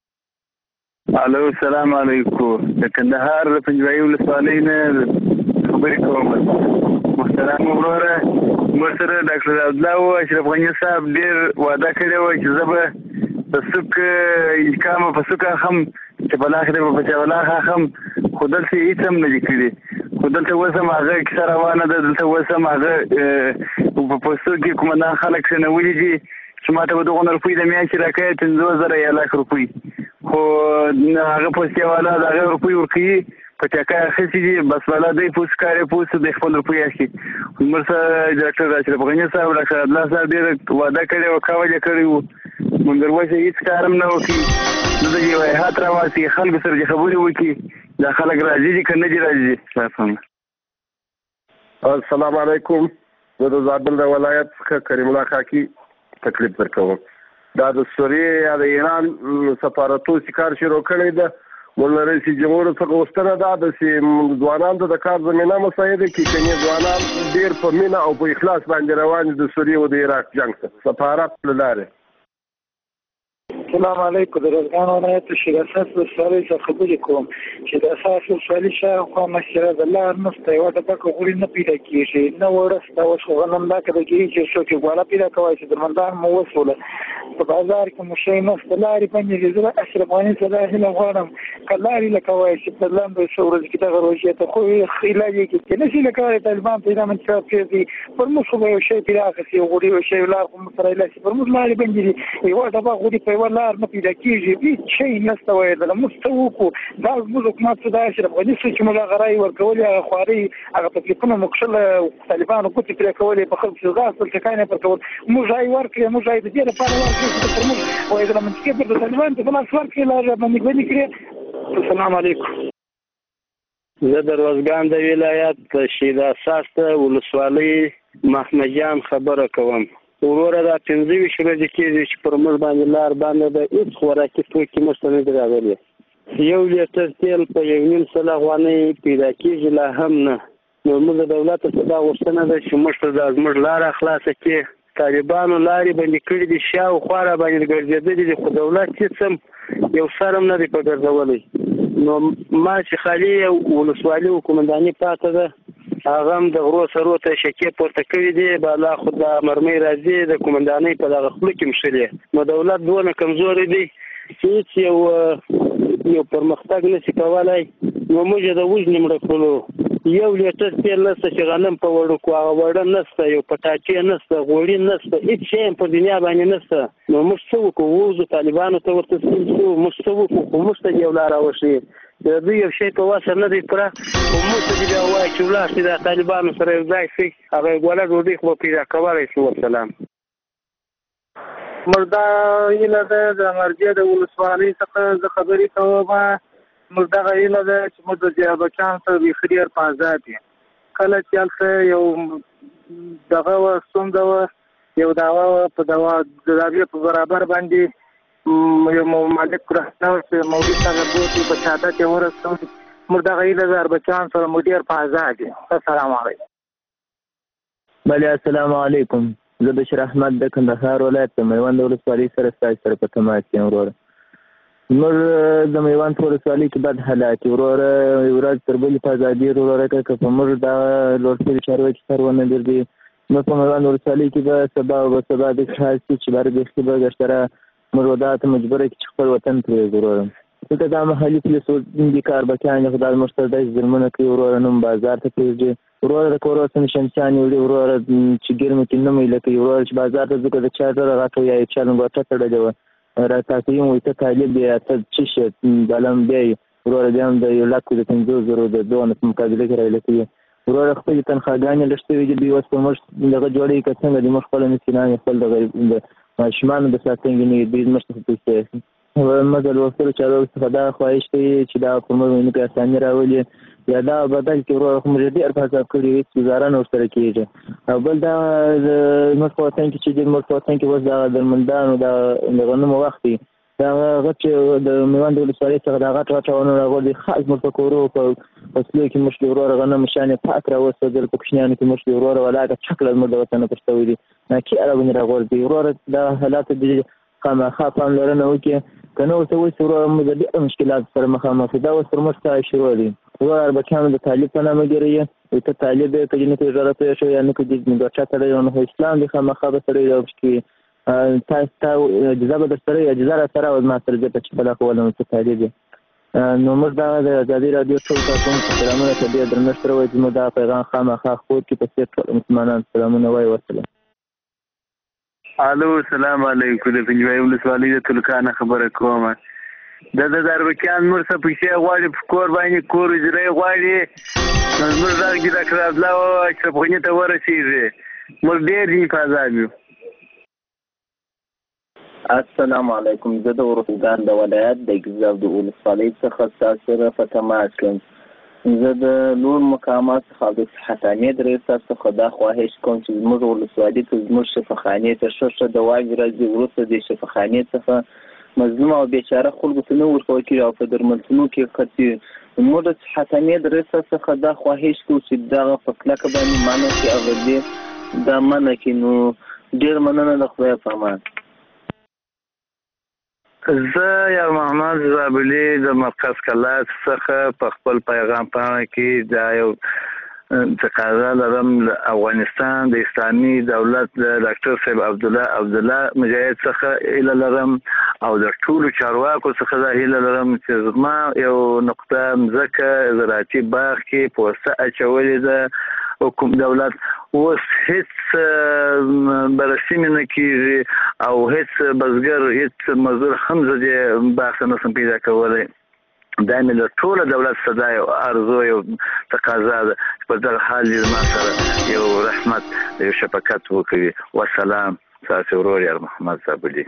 الو السلام علیکم. د کندهار د پنجوایي ولسوالۍ نه خبرې کوم. محترم وروره موږ سره ډاکټر عبدالله او اشرف غني صاحب ډېر وعده کړې وه چې زه به په سوک انتقام په سوک اخم چې په لاخره به په چاولا اخم خو دلته هېڅ هم نه دي کړي خو دلته اوس هم هغه کیسه روانه ده دلته اوس هم هغه په پوستو کې کومندان خلک کښېنولي دي چې ما ته به دغونه روپۍ د میاشتې راکوي 50,000 یا لک روپۍ خو هغه پوستیوالا د هغه روپۍ ورکوي په چکه اخیستې دي بس والا دی پوست کارې پوست د خپل روپۍ اخلي. موږ سره ډاکټر اشرف غني صاحب ډاکټر عبدالله صاحب ډېره وعده کړې وه کول یې کړی وو مګر اوس هېڅ کار هم نه وکړي دلته یو هیات راواستي خلکو سره چې خبرې وکړي دا خلک راځي دي که نه دي راځي. السلام علیکم. زه د زابل د ولایت څخه کریم الله خاکي تکلیف درکوم. دا د سوریې یا د ایران سفارتو چې کار شروع کړی ده مولا رئیس جمهور څخه غوښتنه ده چې ځوانان ته د کار زمینه مساعده کړي کني ځوانان ډېر په مینه او په اخلاص باندې روان د سوریې او د عراق جنگ ته سفارت له لارې. السلام علیکم. د روزګان ولایت شیر اساس ولسوالۍ څخه خبرې کوم چې د اساس ولسوالۍ شاوخوا مسجد الله نسته یوه ډبکه غوړي نه پیدا کېږي نه وړه شته اوس خو غنم دا که د کېږي چې څوک یې ګواله پیدا کوی چې درمندان مو وسوله په بازار کې مو شی نشته لارې بندې دي. زه اشرف غني څخه دا هیله غواړم که لارې لکه وایي چې په لنډو څو ورځو کې دغه روژې ته خو علاج یې کړي چې نشي لکولی طالبان پیدا انتخاب پرېږدي پر موږ خو به یو شی پیدا اخیستي غوړي یو شی لار خو موږ سره علاج شي پر موږ لارې بندې دي یوه ډبه غوړي په یوه لار نه پیدا کېږي هېڅ شی نشته ویلله موږ څه وکړو دا زموږ حکومت څه دا اشرف غني څه چې موږ هغه رایې ورکولې هغه خوارۍ هغه تکلیفونه مو کښل طالبانو ګوتې پرې کولې په خلکو چې ځغاستل ټکان یې پر کول موږ رایې ورکړې موږ رایې د دې لپاره ورکړې چې پر موږ وایي د منطقې پر د طالبانو ته په لاس ورکړې لاره باندې بندي کړې. السلام علیکم. زه د روزګان د ولایت شیر اساس ولسوالۍ محمد جان خبره کوم. وروره دا 25 ورځې کېږي چې پر موږ باندې لار باندې ده هېڅ خوراکي توکي موږ ته نه دي راغلي. 1 لیټر تیل په 1.5 افغانۍ پیدا کېږي لا هم نه. نو موږ د دولت څخه دا غوښتنه ده چې موږ ته دا زموږ لاره خلاصه کړي. طالبانو لارې بندې کړي دي شاوخوا را باندې ګرځېدلي دي خو دولت هېڅ هم یو سر هم نه دی په ګرځولی. نو ما چې خالي ولسوالي قومنداني پاته ده هغه هم د غرو سرو ته شکې پورته کړي دي بالا خو د مرمۍ راځي د قومندانۍ په دغه خوله کې مښلي. نو دولت دونه کمزوری دی چې هېڅ یو پرمختګ نشي کولی. نو موږ یې د وژنې مړه کړلو. 1 لیټر تیل نشته چې غنم په وړو هغه وړه نشته یو پټاټې نشته غوړي نشته هېڅ شی هم په دنیا باندې نشته. نو موږ څه وکړو ووځو طالبانو ته ورته تسلیم شو موږ څه وکړو خو موږ ته یو لاره وښیي د دوی یو شی په وسه نه دی پوره خو موږ ته دې بیا ووایي چې ولاړ شي د طالبانو سره یو ځای شي هغه یې ګوله ډوډۍ خو به پیدا کولی شو. والسلام. موږ دا هیله ده د مرجع د ولسوالۍ څخه زه خبرې کوم موږ دغه هیله ده چې موږ د ضیابچیانو ته بیخي ډېر په آزاد یو. کله چې هلته یو دغه وه ستونزه وه یو دعوه وه په د دعوې په برابر باندې یو مالک رهنه و چې مولوي صاحب بوتي په شهادت یې ورسوي. موږ دغه هیله ده اربچیانو سره موږ ډېر په آزاد یو. السلام علیکم. بله السلام علیکم. زه بشیر احمد د کندهار ولایت د میوند ولسوالۍ سره ستاسو سره په تماس یم وروره. زموږ د میوند په ولسوالۍ کې بد حالات وروره یو ورځ تر بلې په ازادي وروره که په موږ دغه لوړ شوي چارواکي سر ونه ګرځي موږ په میوند ولسوالۍ کې به سبا او به سبا داسې حال شي چې بار بیخي به ګشتره موږ به دا ته مجبوره کړي چې خپل وطن پرېږدو وروره. دلته دا محلي پولیسو دي کاربکیان خو دا زموږ سره داسې ظلمونه کوي وروره نوم بازار ته پرېږدي وروره د کور ورسره شمشانې وړي وروره چې ګرمې کې نه میله کوي وروره چې بازار ته ځکه د چا زره غټه یا یو چا لنګوټه تړلې وه راته یم وایي ته طالب یې ته څه شی بلم بیا یې وروره بیا هم د 1,00,000 د 50,000 د دونه په مقابله کې رایله کوي وروره خپلې تنخواګانې لږ شوي دي دوی اوس په موږ دغه جوړوي که څنګه دي موږ خپله مسکینان یې خپل د ماشومانو د ساتنګې نه وي دوی زموږ څخه پیسې اخلي موږ د لوستلو چارواکو څخه دا خواهش کوي چې دا پر موږ باندې کې اساني راولي یا دا بدل کې وروره خو موږ ډېر په حساب کړي هېڅ ګزاره نه ورسره کېږي او بل دا زموږ په وطن کې چې دی زموږ په وطن کې اوس دغه درمندانو د غنمو وخت دی دا هغه چې د میوند ولسوالۍ څخه دا غټ ونه راغور دي خاص زموږ په کورو په فصلو کې موږ د وروره غنم شانې پاک راوسېدل په کوچنیانو کې موږ د وروره ولاکه چکله زموږ د وطن پر شوي دي ناکي راباندې راغور دي وروره دا حالات د خامخا پاملرنه وکړي که نه ورته وایي چې وروره موږ د ډېرو مشکلاتو سره مخامخ دا اوس پر موږ څه شروع دي وروره اربکیانو د طالب په نامه ګیروي ته طالب یې که جنې ته اجاره پرې شوی یا نه که دې ګټه تړلی نو خو اسلام دی خامخا به سړی راوش کوي تاسو اجازه به در سره اجازه را سره او زما سره ځکه چې کله خو ولم څه طالب نو موږ دا د ازادي راډیو ټول کارکوونکو سلامونه ته ډېر درنښت سره وایو چې موږ دا پیغام خامخا خپور کړي په څېر ټول مسلمانان سلامونه وایو وسلام الو السلام علیکم د پنجوایي ولسوالۍ د تلکانه خبره کوم د اربکیان موږ څه پیسې غواړي په کور باندې کور اجرای غواړي نو زموږ دا ډاکټر عبدالله ووایي چې اشرفغني ته ورسېږي موږ ډېر دي په عذاب یو السلام علیکم زه د ارزګان د ولایت د ګیزاب د ولسوالۍ څخه ستاسو سره په تماس یم زه د لوړ مقامات څخه د صحت امید ریاست څخه دا خواهش کوم چې زموږ ولسوالۍ ته زموږ شفاخانې ته ښه د واګ راځي وروسته د شفاخانې څخه مظلوم او بیچاره خلکو ته نه ورکول کېږي او په درملتونو کې خرڅېږي موږ د صحت امید ریاست څخه دا خواهش کوو چې دغه په کلکه باندې منع کړي او د دې دا منع کړي نو ډېر مننه د خدای په امان زه یا محمد زابلي د مرکز کلات څخه په خپل پیغام پاڼه کې دا یو تقاضا لرم له افغانستان د اسلامي دولت د ډاکټر صاحب عبدالله مجاهد څخه هیله لرم او د ټولو چارواکو څخه دا هیله لرم چې زما یو نقطه مځکه زراعتي باغ کې پوسته اچولې ده حکومت دولت اوس هیڅ بررسي مې نه کېږي او هیڅ بزګر هیڅ مزدور هم زه دې باغ ته نشم پیدا کولی دا مې له ټوله دولت څخه دا یو ارزو یو تقاضا ده چې په دغه حال یې زما سره یو رحمت یو شفقت وکړي وسلام ستاسو ورور یار محمد زابلي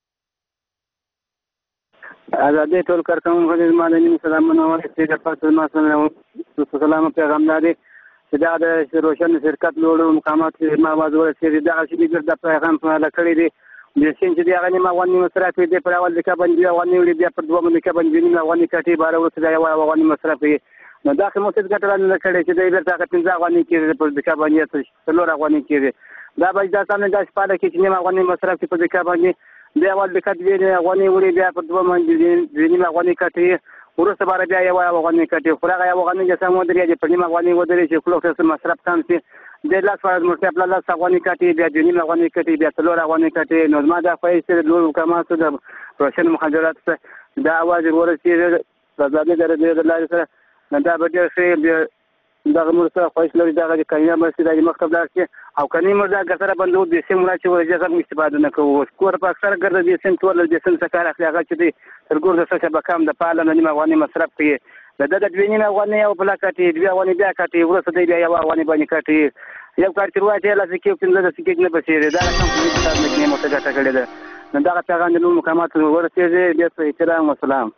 ازادي ټول کارکوونکو ته زما د نیم سلامونه وایم چې د پاتې سلام پیغام دی چې دا د روشن شرکت لوړو مقامات کې ما आवाज ورسېږي دا چې د پیغام په اړه کړی دی د سین چې دی هغه نیمه غونې مصرف دی پر اول د کبن دی غونې وړي بیا پر دوه د کبن دی نیمه غونې کټي بار ورته دی غونې مصرف دی نو دا کوم څه ګټل نه کړي چې دی ورته پنځه غونې کې پر د کبن دی څلور غونې کې دا به دا څنګه د شپاله کې چې نیمه غونې مصرف پر د کبن دی بیا ول د کټ دی غونې وړي بیا پر دوه باندې نیمه غونې کټي ورسته بار بیا یو غونې کټي خو هغه یو غونې چې سم ودرې د پنځه غونې ودرې چې کلوټ مصرف کم شي د لاس فرض مرتب لاس غونې کټي بیا د نیمه غونې کټي بیا څلور غونې کټي نو ما دا فایده د لوړ کماسو د روشن مخابرات دا आवाज ورسېږي د ځانګړي درجه د لارې سره دا به ډېر ښه دغه مرسته خوښ لري دغه د کینه مرسته د مکتب لارې او کني مردا ګټره بندو د سیم راچې ورځه هم استفاده نه کوو کور په اکثر ګرځي د سیم ټول د سیم څخه اخلي هغه چې د ترګور د څه بکام د پالنه نیمه غونې مصرف کوي د دوینې غونې او بل کټي دوه غونې بیا کټي ورسته دی بیا غونې باندې کټي یو کار چې واټه لاسه کې په لږه سکه نه بچي دا کوم څه کار نه کوي مته ګټه کړي ده نو دا پیغام د نور مقامات ورسېږي د احترام او سلام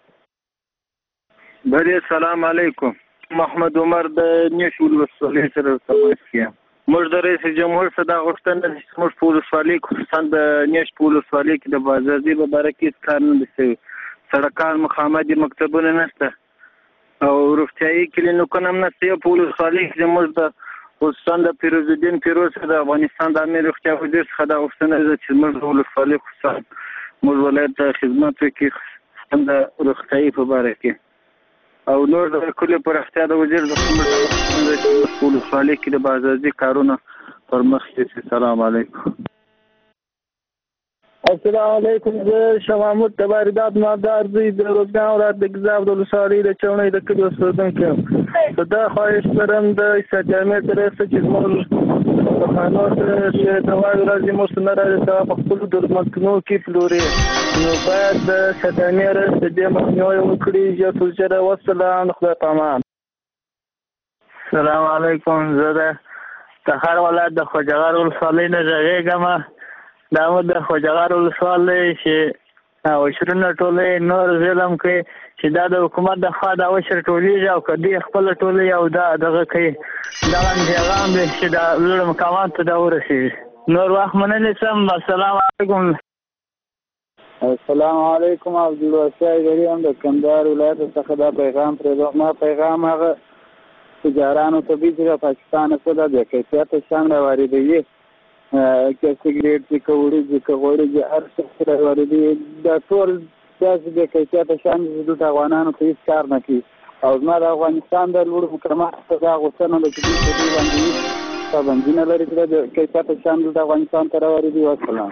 بری السلام علیکم محمد عمر د نیشول ولسوالۍ سره تماس کیم موږ د رئیس جمهور صدا غوښتنه چې موږ په ولسوالۍ خصوصا د نیش په ولسوالۍ کې د بازاري مبارکي کار نه دي سړکان مخامخ مکتبونه نشته او روغتیايي کلینیکونه هم نشته په ولسوالۍ کې موږ د خصوصا د فیروز الدین فیروز د افغانستان د امیر روغتیا وزیر څخه د غوښتنه ده چې موږ د ولسوالۍ خصوصا موږ ولایت ته خدمت وکړي د روغتیايي په باره کې او نور د کلی پر اختیار د وزیر د ولسوالۍ کې د بازاري کارونه پر مخ کې. السلام علیکم. السلام علیکم. زه شاه محمود د واردات مالدار زوی د روزګان ولایت د ګیزاب د ولسوالۍ د چونۍ د کلي اوسېدونکی یم. زه دا خواهش لرم د استاد جامع تر رئیس چې زموږ پخوانو ته چې د واورې ورځې موږ ته نه راځي په خپلو درملتونو کې پلوري، نو باید د استاد جامع رئیس د دې مخنیوی وکړي. ژر تر ژره والسلام، د خدای په امان. السلام علیکم. زه د تخار ولایت د خوجغار ولسوالۍ نه غږیږم. دا مو د خوجغار ولسوالۍ چې وشرونه ټولې نور ظلم کوي چې دا د حکومت د خوا دا وشر ټولېږي او که دوی خپله ټولې او دا دغه کوي، دغه پیغام دی چې دا لوړ مقاماتو ته دا ورسېږي. نور وخت مننې سم. السلام علیکم. السلام علیکم. عبدالواسع ایدري هم د کندهار ولایت څخه دا پیغام پرېږدم. ما پیغام هغه تجارانو ته دی چې د پاکستان څخه د بې کیفیته شیان راواردوي، که سګرېټ دي، که وړي دي، که غوړي دي، هر څه راواردوي. دا ټول داسې بې کیفیته شیان دي چې دلته افغانانو ته هېڅ کار نه کوي. او زما د افغانستان د لوړو مقاماتو ته دا غوسه نه ده چې دوی په دې باندې هېڅ پابندي نه لري چې د کیفیته شیان دلته افغانستان ته راواردوي. والسلام.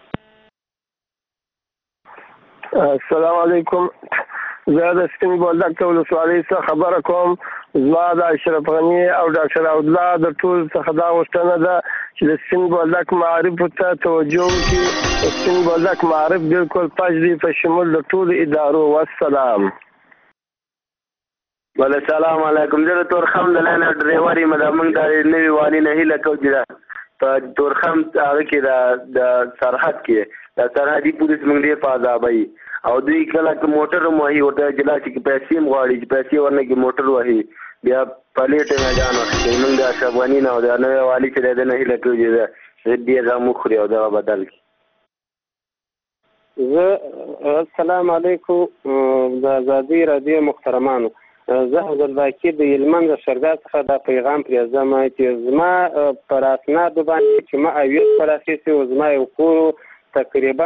السلام علیکم. زه د سپین بولدک ولسوالۍ څخه خبره کوم. زما د اشرف غني او ډاکټر عبدالله د ټول څخه دا غوښتنه ده چې د سپین بولدک معارفو ته توجه وکړي. سپین بولدک معارف بالکل پاش دي په شمول د ټولو ادارو. والسلام. السلام علیکم. زه د تورخم د لاین ډریور یم. دا موږ د نوي والي نه هیله کوو چې په تورخم هغه کې د سرحد کې د سرحدي پولیس موږ ډېر په عذابوي او دوی کله که موټر هم وهي ورته جلا چې پیسې هم غواړي چې پیسې ورنه کې موټر وهي بیا پلیټ یې میدان واخلي. موږ د اشرف غني نه او د نوی والي چې دی د نه هیله کوو چې دې غم وخوري او دغه بدل کړي. السلام علیکم. د ازادۍ راډیو محترمانو، زه عبدالباقي د هلمند د شرګا څخه دا پیغام پرېږدم چې زما پر اسنادو باندې چې ما اویز پر اخیستي و، زما یو کور تقریبا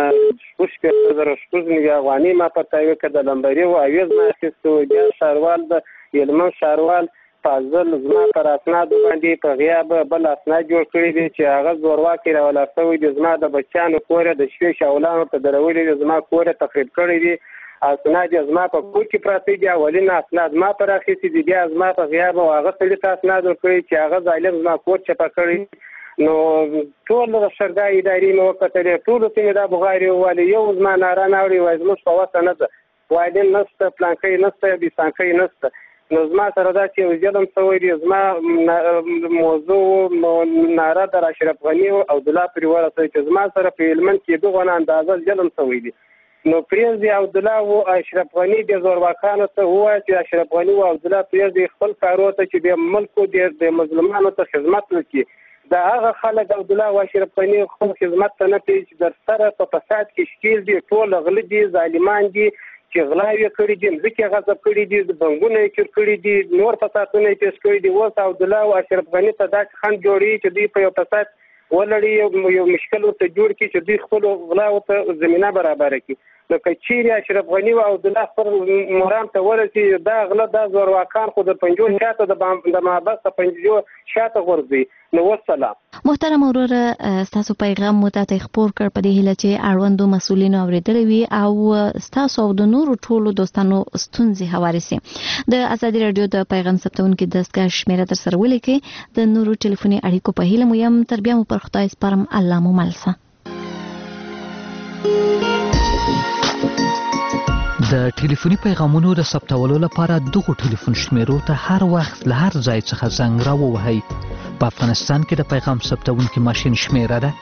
6,000 افغانۍ ما په تایید که د لمبري و اویز ما اخیستي و. بیا ښاروال د هلمند ښاروال فاضل زما پر اسنادو باندې په غیاب بل اسناد جوړ کړي دي چې هغه زورواکي راولاړ شوی دي. زما د بچیانو کور د شپې شاولانو ته درولي دي، زما کور تخریب کړی دي، اسناد زما په کور کې پراته دي. اولین اسناد ما پر اخیستي دي، بیا زما په غیاب او هغه سړي ته اسناد ورکړي چې هغه ظالم زما کور چپه کړی. نو ټول د شرګا ادارې مې وکتلې، ټولو ته مې دا بغارې وویلې، یو زما ناره نه اوري، وایي زموږ په وسه نه ده، وایډن نشته، پلانکۍ نشته، بیسانکۍ نشته. نو زما سره دا چې یو ظلم شوی دی. زما موضوع ناره در اشرف غني او عبدالله پرې ورسوي چې زما سره په هلمند کې دغه اندازه ظلم شوی دی. نو پرېږدي عبدالله او اشرف غني د زورواکانو ته ووایي چې اشرف غني او عبدالله پرېږدي خپل کارو ته چې د ملکو د مظلومانو ته خدمت وکړي. دا هغه خلک عبدالله او اشرف غني خپل خدمت ته نه کوي چې در سره په فساد کې ښکېل دي، ټول غله دي، ظالمان دي چې غلاوې کړي دي، مځکې غصب کړي دي، بنګونه یې چور کړي دي، نور فسادونه یې پیش کړي دي. اوس عبدالله او اشرف غني ته داسې خنډ جوړوي چې دوی په یو فساد ولړي، یو مشکل ورته جوړ کړي چې دوی خپلو غلاو ته زمینه برابره کړي. نو که چیرې اشرف غني او عبدالله خپل مرام ته ورسي، دا غله دا زورواکان خو د پنجو شاته د محبس د پنجو شاته غورځي. نو والسلام. محترم وروره، ستاسو پیغام مو ته خپور کړ په دې هیله چې اړوندو مسؤلینو اوریدلی وي او ستاسو او د نورو ټولو دوستانو ستونزې هوارې سي. د ازادي راډیو د پیغام ثبتونکو دستګاه شمیره در سره ولیکئ. د نورو ټلیفوني اړیکو په هیله مو یم. تر بیا مو پر خدای سپارم. الله مو ملسه. د ټلیفوني پیغامونو د ثبتولو لپاره دغه ټلیفون شمیرو ته هر وخت له هر ځای څخه زنګ راووهئ. په افغانستان کې د پیغام ثبتونکي ماشین شمیره ده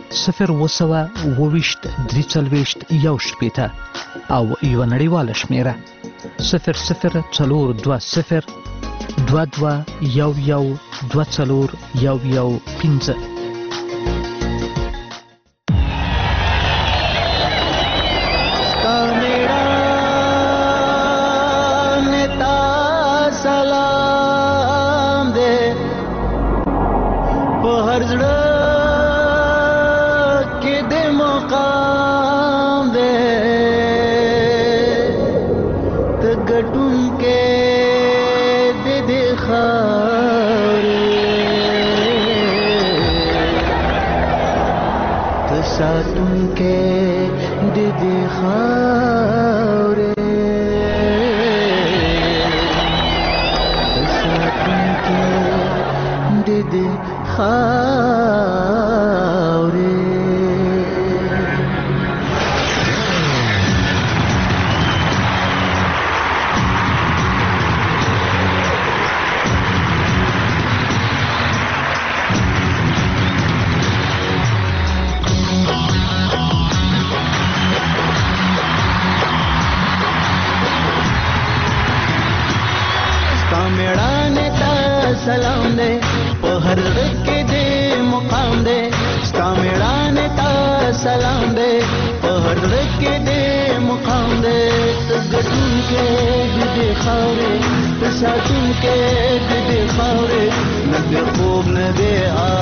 020 340 1 او یو نړیواله شمیره 0040 22 11 24 15. سلام دے په هر غږ کې دې مقام دے ستا میړانې ته سلام دے په هر غږ کې دې مقام دے ته ګټونکې د دې خاورې ته ساتونکې د دې خاورې نه دې خوب نه دې